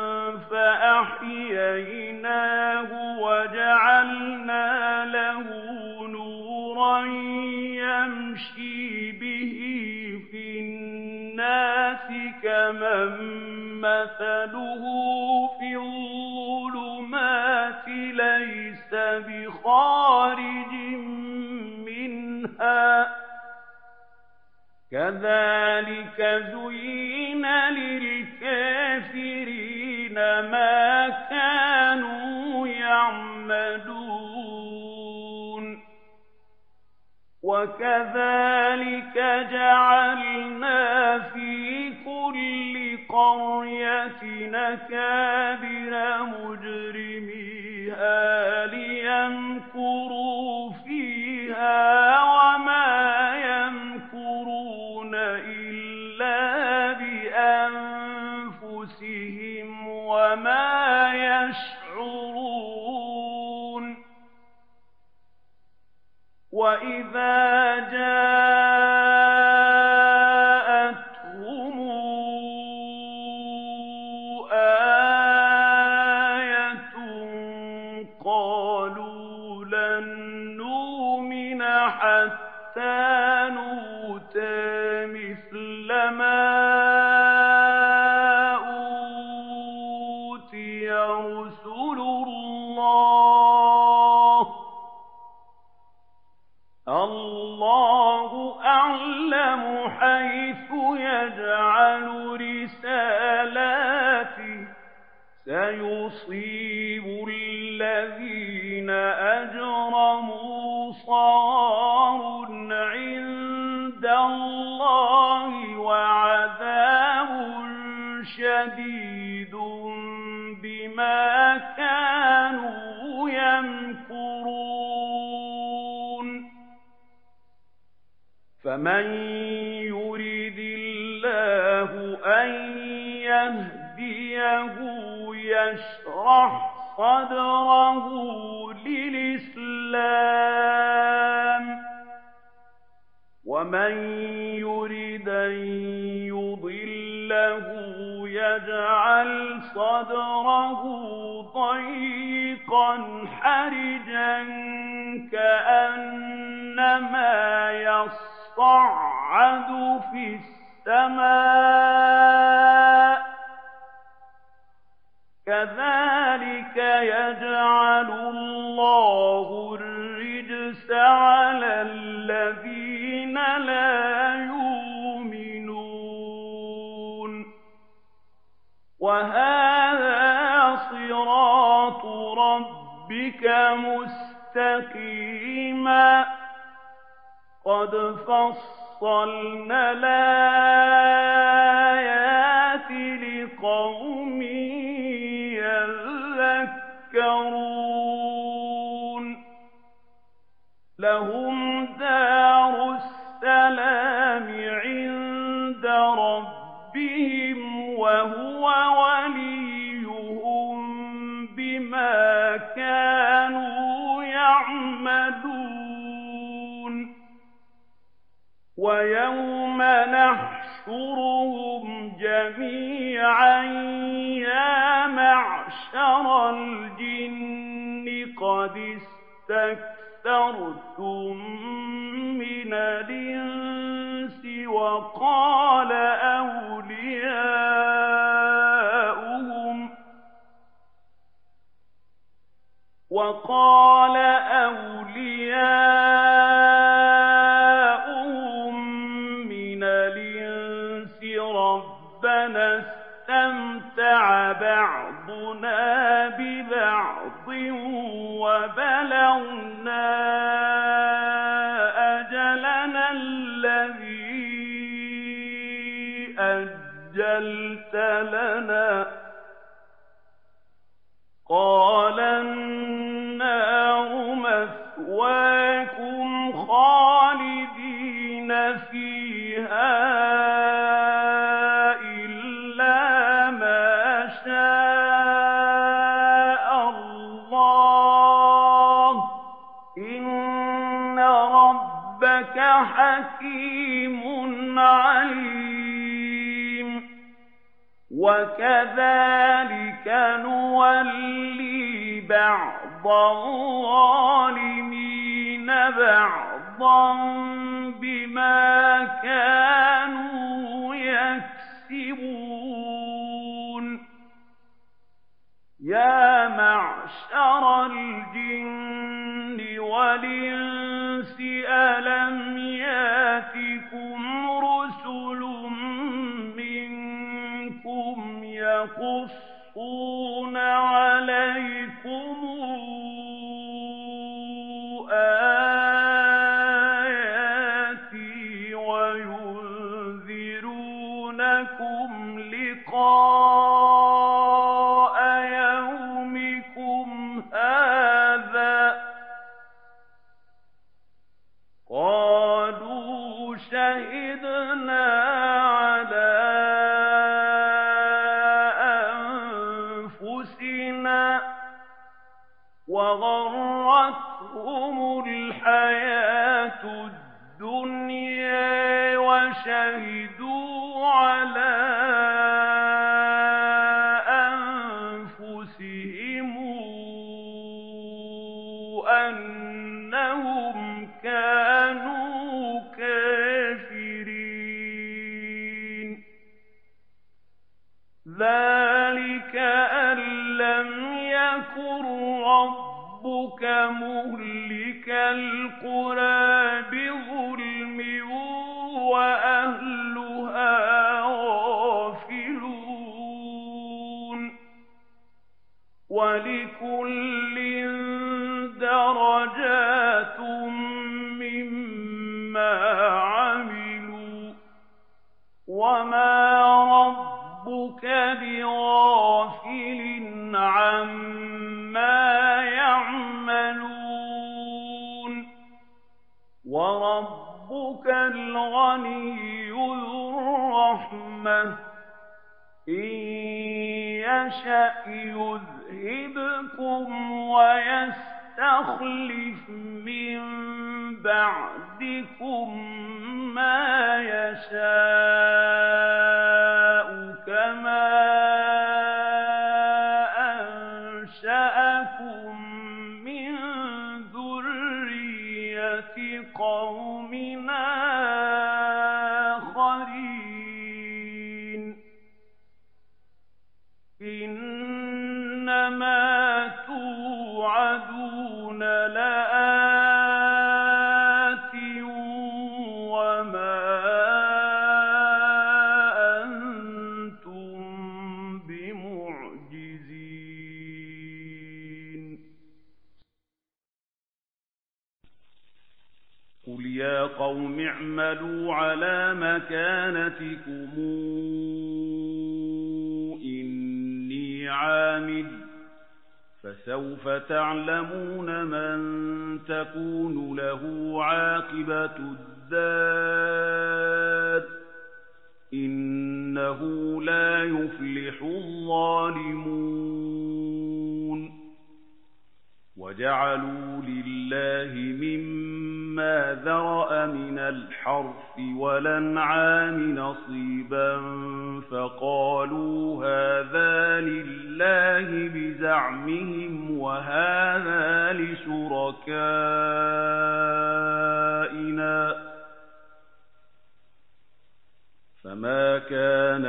فَأَحْيَيْنَاهُ وَجَعَلْنَا لَهُ نُورًا يَمْشِي بِهِ فِي النَّاسِ كَمَن مَّثَلُهُ فِي الظُّلُمَاتِ لَيْسَ بِخَارِجٍ مِّنْهَا كَذَٰلِكَ زُيِّنَ لِلْكَافِرِينَ مَا كَانُوا يَعْمَلُونَ وَكَذَٰلِكَ جَعَلْنَا فِي كُلِّ قَرْيَةٍ أَكَابِرَ مُجْرِمِيهَا لِيَمْكُرُوا فِيهَا وَمَا يَمْكُرُونَ إِلَّا بِأَنفُسِهِمْ وَمَا يَشْعُرُونَ وَإِذَا جَاءَتْهُمْ آيَةٌ قَالُوا لَن نُّؤْمِنَ حَتَّىٰ نُؤْتَىٰ مِثْلَ مَا أُوتِيَ رُسُلُ اللَّهِ ۘ اللَّهُ أَعْلَمُ حَيْثُ يَجْعَلُ رِسَالَاتِهِ ۗ سَيُصِيبُ الَّذِينَ أَجْرَمُوا صَغَارٌ عِندَ اللَّهِ وَعَذَابٌ شَدِيدٌ بِمَا كَانُوا يَمْكُرُونَ فَمَن يُرِدِ اللَّهُ أَن يَهْدِيَهُ يَشْرَحْ صَدْرَهُ لِلْإِسْلَامِ ۖ وَمَن يُرِدْ أَن يُضِلَّهُ يَجْعَلْ صَدْرَهُ ضَيِّقًا حَرَجًا كَأَنَّمَا يَصَّعَّدُ فِي السَّمَاءِ ۚ كَذَٰلِكَ يَجْعَلُ اللَّهُ الرِّجْسَ عَلَى الَّذِينَ لَا يُؤْمِنُونَ وَهَٰذَا صِرَاطُ رَبِّكَ مُسْتَقِيمًا ۗ قَدْ فَصَّلْنَا الْآيَاتِ لِقَوْمٍ يَذَّكَّرُونَ لَهُمْ دَارُ السَّلَامِ عِندَ رَبِّهِمْ وَهُوَ وَلِيُّهُم بِمَا كَانُوا يَعْمَلُونَ وَيَوْمَ نَحْشُرُهُمْ جَمِيعًا يَا مَعْشَرَ الْجِنِّ قَدِ اسْتَكْثَرْتُم مِّنَ الْإِنسِ وَقَالَ أَوْلِيَاؤُهُمْ وَقَالَ أَوْلِيَاؤُهُم مِّنَ الْإِنسِ رَبَّنَا اسْتَمْتَعَ بَعْضُنَا بِبَعْضٍ وَبَلَغْنَا أَجَلَنَا الَّذِي أَجَّلْتَ لَنَا ۚ قَالَ النَّارُ مَثْوَاكُمْ خَالِدِينَ فِيهَا إِلَّا مَا شَاءَ اللَّهُ ۗ إِنَّ رَبَّكَ حَكِيمٌ عَلِيمٌ وَكَذَٰلِكَ نُوَلِّي بَعْضَ الظَّالِمِينَ بَعْضًا بِمَا كَانُوا يَكْسِبُونَ يَا مَعْشَرَ الْجِنِّ وَالْإِنسِ أَلَمْ يَأْتِكُمْ رُسُلٌ مِّنكُمْ يَقُصُّونَ عَلَيْكُمْ آيَاتِي وَيُنذِرُونَكُمْ لِقَاءَ يَوْمِكُمْ هَٰذَا ۚ قَالُوا شَهِدْنَا عَلَىٰ أَنفُسِنَا وَغَرَّتْهُمُ الْحَيَاةُ الدنيا وشهدوا على أنفسهم أنهم كانوا كافرين ذلك أن لم يكن ربك مهلك القرى بظلم وأهلها غافلون ولكل درجات مما عملوا وما ربك بغافل عما يعملون وربك الغني ذو الرحمة إن يشأ يذهبكم ويستخلف من بعدكم ما يشاء كما أنشأكم من ذرية قوم آخرين إنما توعدون لآت وما أنتم بمعجزين قل يا قوم اعملوا على مكانتكم إني عامل فسوف تعلمون من تكون له عاقبة الدار إنه لا يفلح الظالمون وجعلوا لله مما ذرأ من الحرث والأنعام نصيبا فقالوا هذا لله بزعمهم وهذا لشركائنا فما كان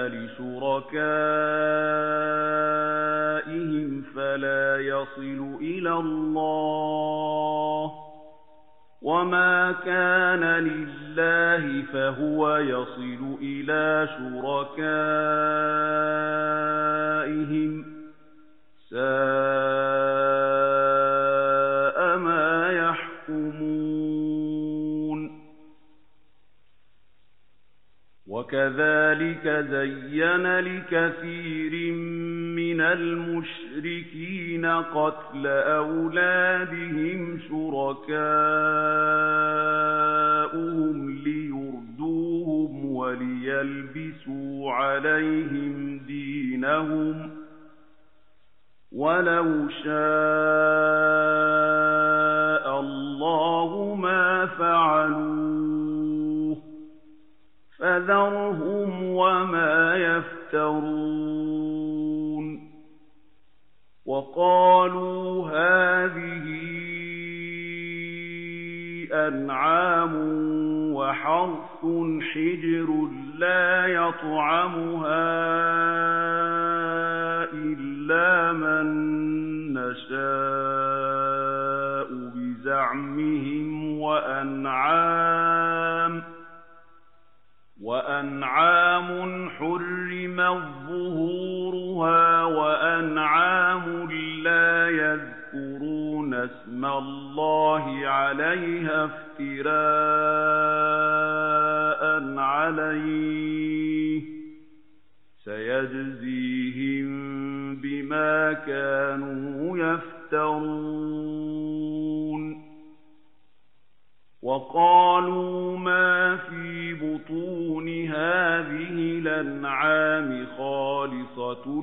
لشركائهم فلا يصل إلى الله وما كان لله فهو يصل إلى شركائهم ساء ما يحكمون وكذلك زين لكثير من المشركين قتل أولادهم شركاؤهم ليردوهم وليلبسوا عليهم دينهم ولو شاء الله ما فعلوه فذرهم وما يفترون وقالوا هذه أنعام وحرث حجر لا يطعمها إلا من نشاء بزعمهم وأنعام وأنعام حرمت ظهورها وأنعام لا يذكرون اسم الله عليها افتراء عليه سيجزيهم بما كانوا يفترون وقالوا ما في بطون هذه الأنعام خالصة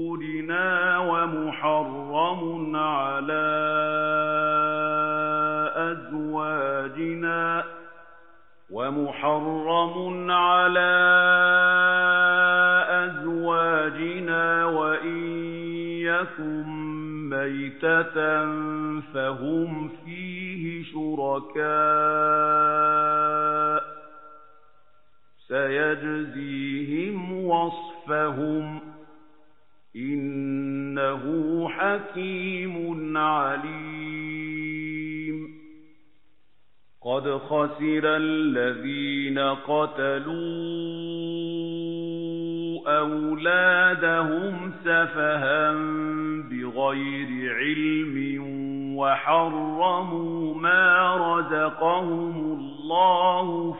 لذكورنا ومحرم على أزواجنا ومحرم على أزواجنا وإن يكن ميتة فهم فيه شركاء سيجزيهم وصفهم إنه حكيم عليم قد خسر الذين قتلوا أولادهم سفها بغير علم وحرموا ما رزقهم الله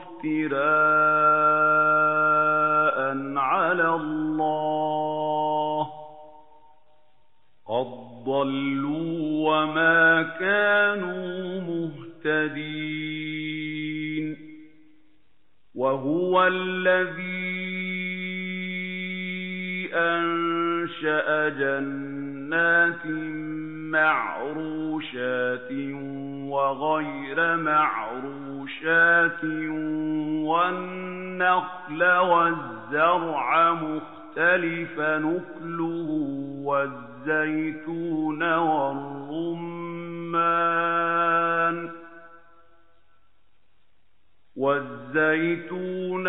افتراء على الله قد ضلوا وما كانوا مهتدين وهو الذي أنشأ جنات معروشات وغير معروشات والنخل والزرع مختلفا نكله والزيتون والرمان والزيتون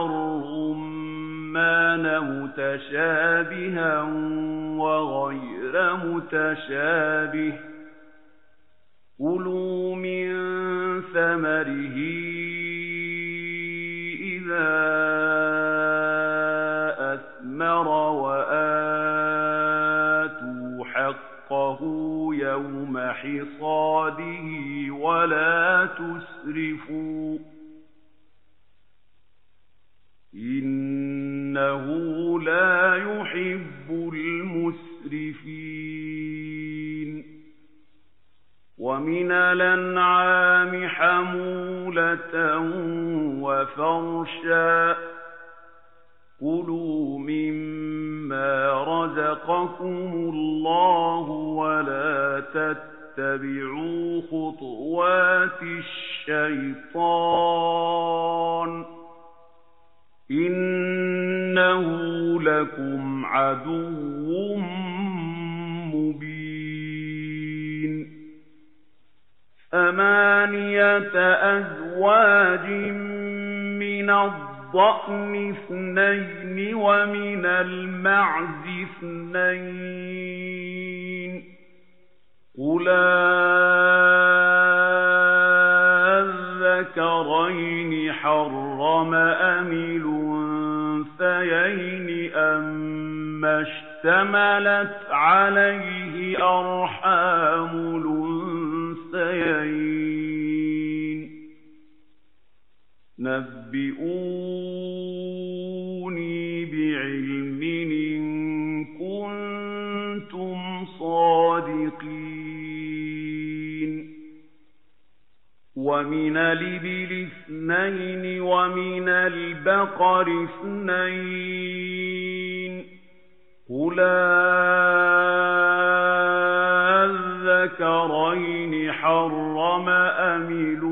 والرمان متشابها وغير متشابه كلوا من ثمره إذا أثمر وآتوا حقه يوم حصاده ولا تسرفوا إنه لا يحب المسرفين ومن الأنعام حمولة وفرشا كلوا مما رزقكم الله ولا تتبعوا خطوات الشيطان إنه لكم عدو مبين ثمانية أزواج من الضأن اثنين ومن المعز اثنين قل أذكرين حرم أم الأنثيين أما اشتملت عليه أرحام الأنثيين نبئوني بعلم إن كنتم صادقين ومن الإبل اثنين ومن البقر اثنين قل أذكرين حرم أم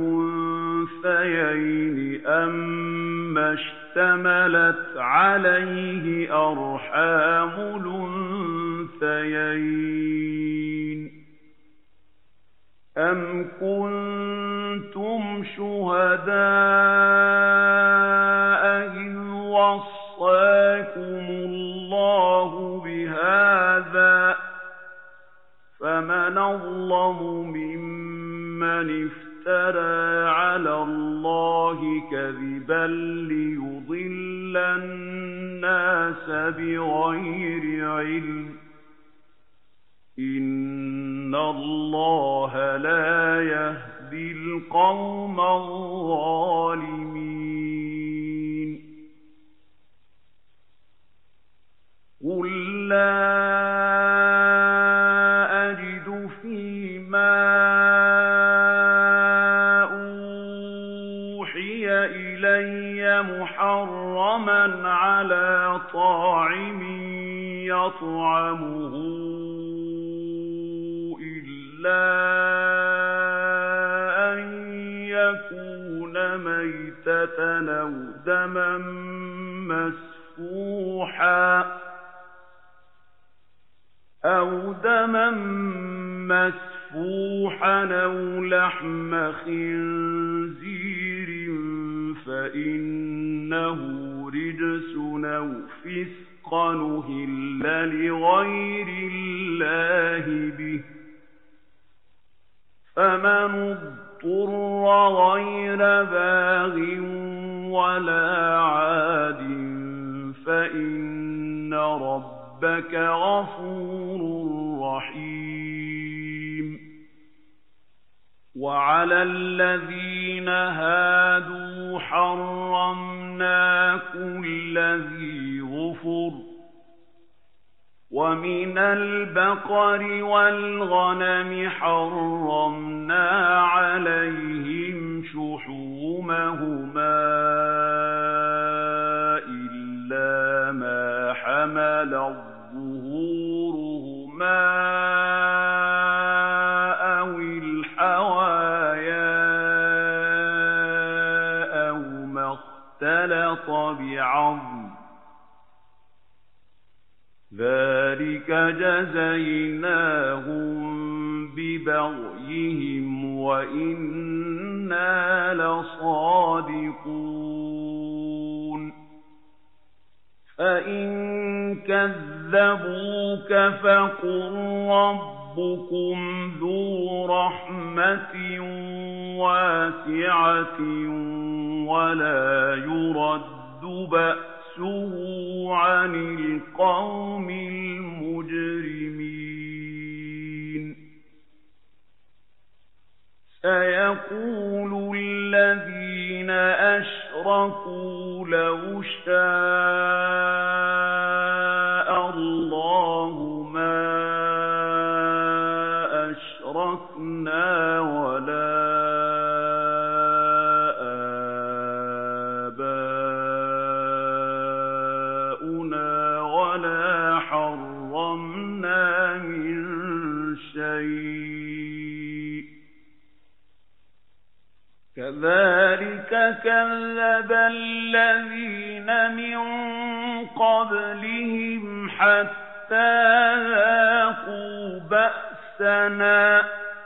الأنثيين أما اشتملت عليه أرحام الأنثيين أم كنتم شهداء إذ وصاكم الله بهذا فمن أظلم ممن افترى على الله كذبا ليضل الناس بغير علم إن الله لا يهدي القوم الظالمين قل لا أجد فيما أوحي إلي محرما على طاعم يطعمه إلا ميتة أو دما مسفوحا أو دما مسفوحا أو لحم خنزير فإنه رجس أو فسقا أهل لغير الله به فمن اضطر غير باغ ولا عاد فإن ربك غفور رحيم وعلى الذين هادوا حرمنا كل ذي ظفر ومن البقر والغنم حرمنا عليهم شحومهما إلا ما حملت ظهورهما أو الحوايا أو ما اختلط بعظم ذلك جزيناهم ببغيهم وإنا لصادقون فإن كذبوك فقل ربكم ذو رحمة واسعة ولا يرد بأسه عن القوم المجرمين سيقول الذين أشركوا لو شاء الله ما أشركنا ولا كذلك كذب الذين من قبلهم حتى ذاقوا بأسنا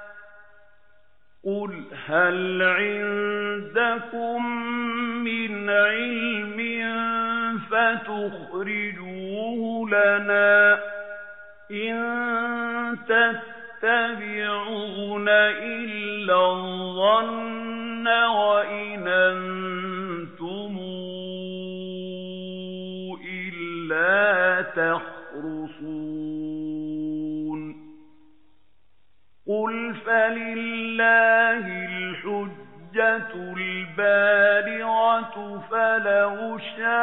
قل هل عندكم من علم فتخرجوه لنا إن تتبعون إلا الظن وإن أنتم إلا تخرصون قل فلله الحجة البالغة فلو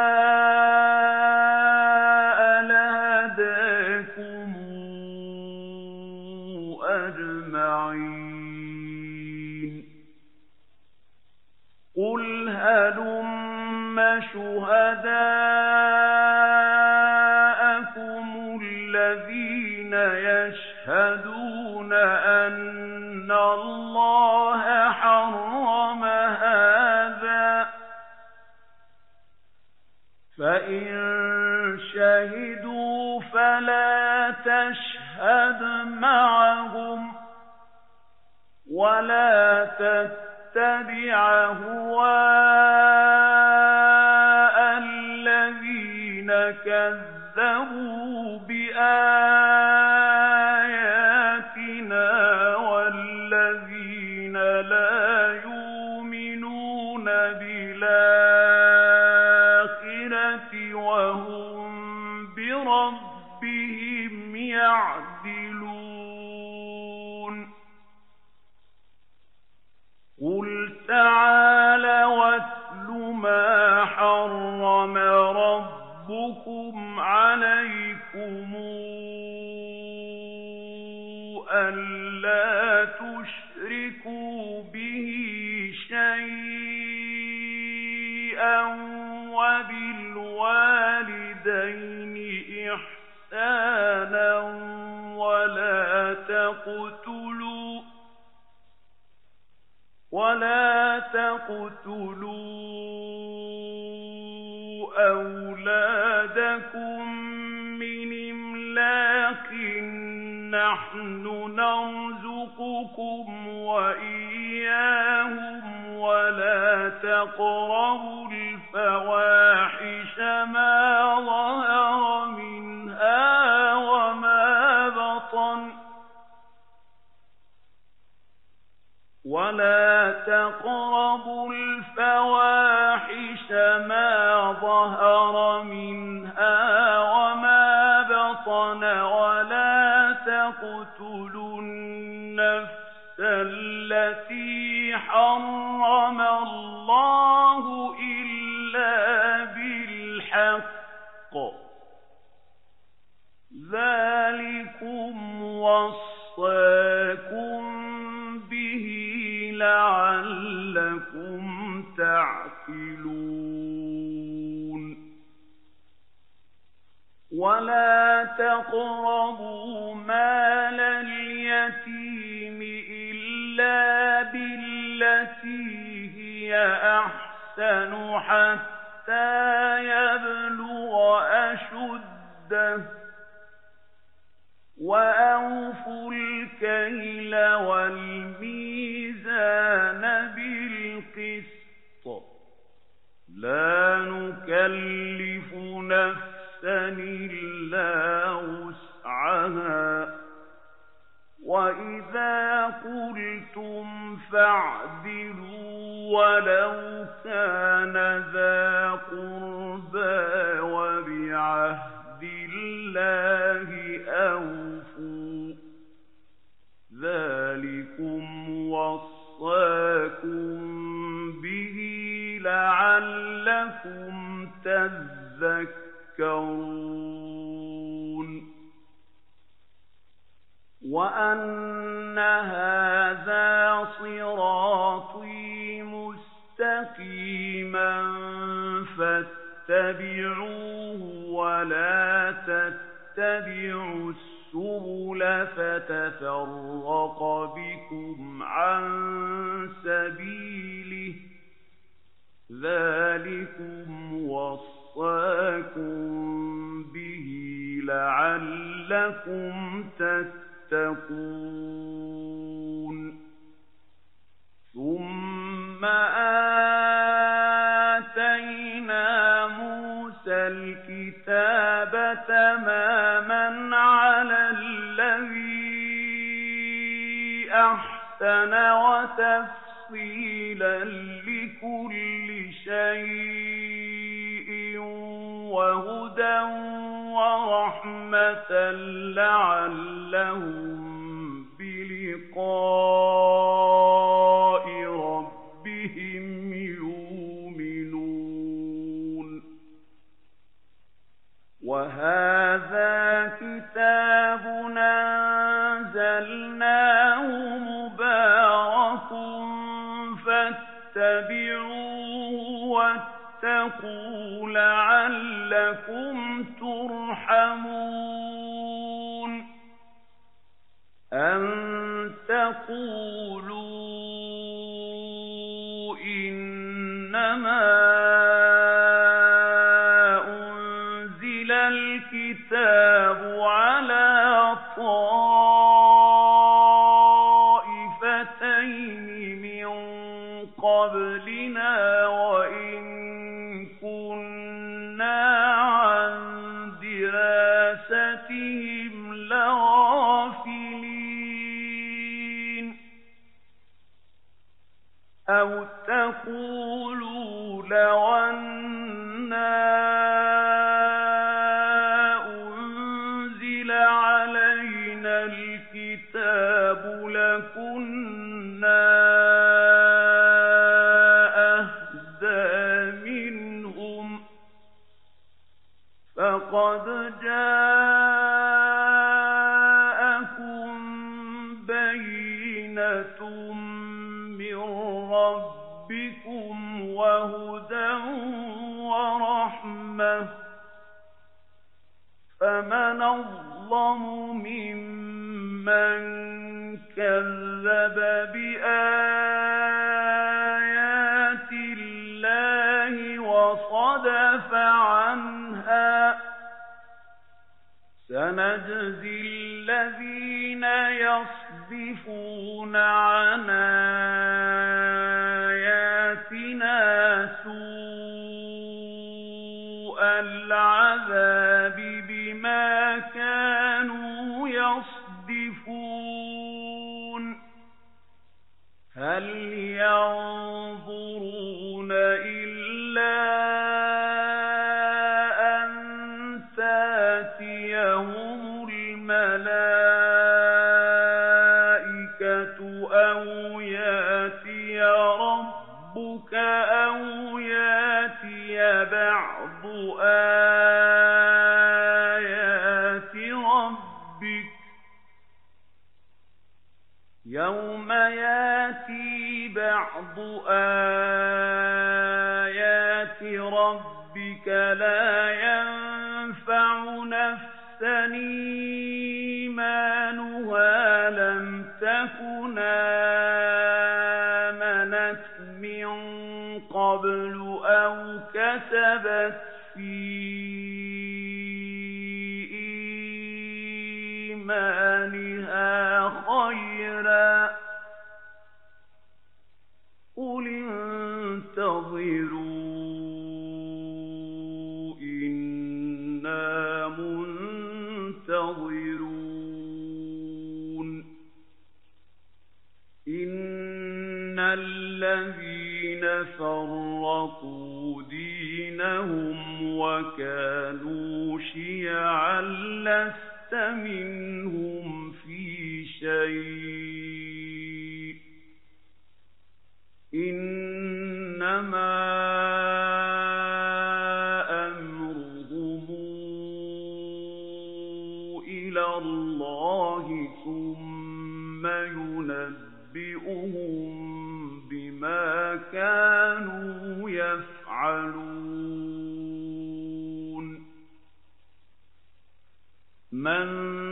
شاء لهداكم أجمعين قل هلم شهداءكم الذين يشهدون أن الله حرم هذا فإن شهدوا فلا تشهد معهم ولا تتبع هواء الذين كذبوا بآياتنا والذين لا يؤمنون بالآخرة وهم بربهم يعدلون قل تعالى واتل ما حرم ربكم عليكم ألا تشركوا به شيئا وبالوالدين إحسانا ولا تقتلوا ولا تقتلوا أولادكم من إملاق نحن نرزقكم وإياهم ولا تقربوا الفواحش ما ظهر منها وما بطن ولا تقربوا الفواحش ما ظهر منها وما بطن ولا تقتلوا النفس التي حرم الله إلا بالحق ذلكم وصاكم به لعلكم تعقلون ولا تقربوا مال اليتيم إلا بالتي هي أحسن حتى يبلغ أشده وأوفوا الكيل والميزان بالقسط لا نكلف نفسا إلا وسعها وإذا قلتم فاعدلوا ولو كان ذا قربى وبعهد الله أوفوا ذلكم وصاكم به لعلكم تذكرون وأن هذا صراطي مستقيما فاتبعوه ولا تتبعوا السبل فتفرق بكم عن سبيله ذلكم وصاكم به لعلكم تتقون ثم آتينا موسى الكتاب تماما على الذي أحسن وتفصيلا لكل شيء وهدى ورحمة لعلهم بلقاء ربهم يؤمنون وهذا كتاب أنزلناه مبارك فاتبعوه واتقوا لعلكم ترحمون أن تقولوا إنما أنزل الكتاب على طائفتين من قبلنا وإن كنا عن دراستهم لغافلين أو تقولوا لو أنا أنزل علينا الكتاب لكنا فقد جاءكم بينة من ربكم وهدى ورحمة فمن أظلم ممن كذب بآيات وَصَدَفَ عَنْهَا سَنَجْزِي الَّذِينَ يَصْدِفُونَ عَنْ آيَاتِنَا سُوءَ الْعَذَابِ بِمَا كَانُوا يَصْدِفُونَ هَلْ يَنظُرُونَ إِلَّا أَن تَأْتِيَهُمُ الْمَلَائِكَةُ أَوْ يَأْتِيَ رَبُّكَ أَوْ يَأْتِيَ بَعْضُ آيَاتِ رَبِّكَ يَوْمَ يَأْتِي بَعْضُ آيَاتِ رَبِّكَ لَا يَنفَعُ نَفْسًا إِيمَانُهَا لَمْ تَكُنْ آمَنَتْ مِن قَبْلُ أَوْ كَسَبَتْ فِي إِيمَانِهَا خَيْرًا قُلِ انتَظِرُوا إِنَّا مُنتَظِرُونَ إِنَّ الَّذِينَ فَرَّقُوا دِينَهُمْ وَكَانُوا شِيَعًا لَّسْتَ مِنْهُمْ فِي شَيْءٍ إِنَّمَا أَمْرُهُمْ إِلَى اللَّهِ ثُمَّ يُنَبِّئُهُم بِمَا كَانُوا يَفْعَلُونَ مَن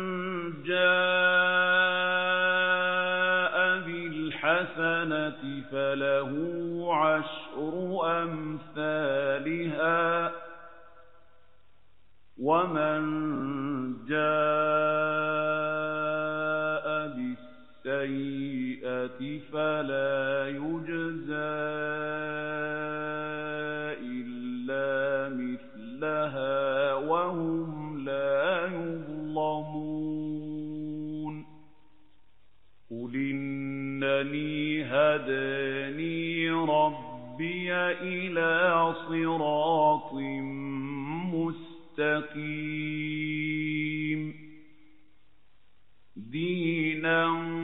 جَاءَ بِالْحَسَنَةِ فَلَهُ عَشْرُ أَمْثَالِهَا وَمَن جَاءَ بِالسَّيِّئَةِ فَلَا يُجْزَىٰ إِلَّا مِثْلَهَا وَهُمْ لَا يُظْلَمُونَ قُلْ إِنَّنِي هَدَانِي رَبِّي إِلَىٰ صِرَاطٍ مُّسْتَقِيمٍ دِينًا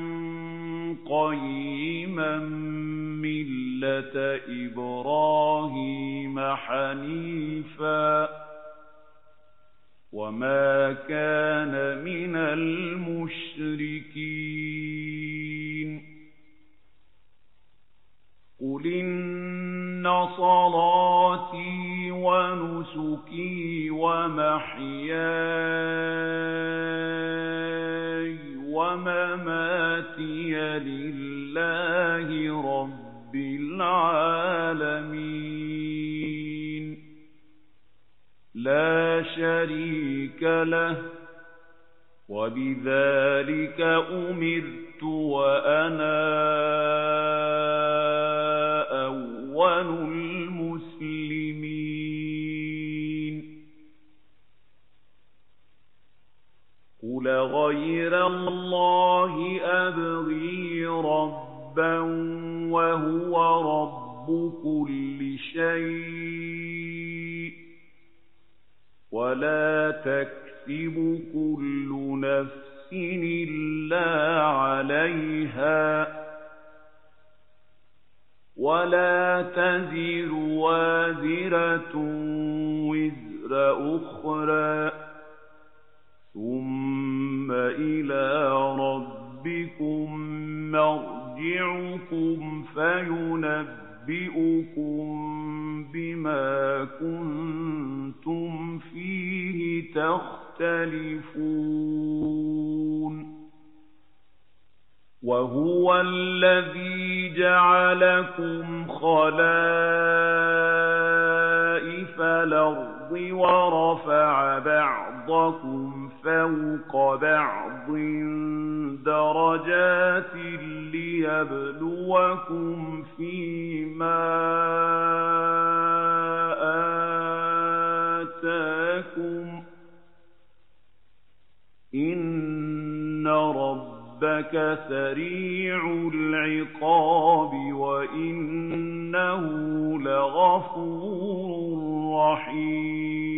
قَيِّمًا مِّلَّةَ إِبْرَاهِيمَ حَنِيفًا وَمَا كَانَ مِنَ الْمُشْرِكِينَ قُلْ إِنَّ صَلَاتِي وَنُسُكِي وَمَحْيَايَ وَمَمَاتِيَ لِلَّهِ رَبِّ الْعَالَمِينَ لَا شَرِيكَ لَهُ وَبِذَلِكَ أُمِرْتُ وَأَنَا أَوَّلُ الْمُسْلِمِينَ قُلْ غَيْرَ اللَّهِ أَبْغِي رَبًّا وَهُوَ رَبُّ كُلِّ شَيْءٍ وَلَا تَكْسِبُ كُلُّ نَفْسٍ إِلَّا عَلَيْهَا وَلَا تَزِرُ وَازِرَةٌ وِزْرَ أُخْرَىٰ ثُمَّ إِلَىٰ رَبِّكُم مَّرْجِعُكُمْ فَيُنَبِّئُكُم بِمَا كُنتُمْ فِيهِ تَخْتَلِفُونَ وَهُوَ الَّذِي جَعَلَكُمْ خَلَائِفَ الْأَرْضِ وَرَفَعَ بَعْضَكُمْ فَوْقَ بَعْضٍ دَرَجَاتٍ لِّيَبْلُوَكُمْ فِيمَا آتَاكُمْ ۗ إِنَّ رَبَّكَ سَرِيعُ الْعِقَابِ وَإِنَّهُ لَغَفُورٌ رَّحِيمٌ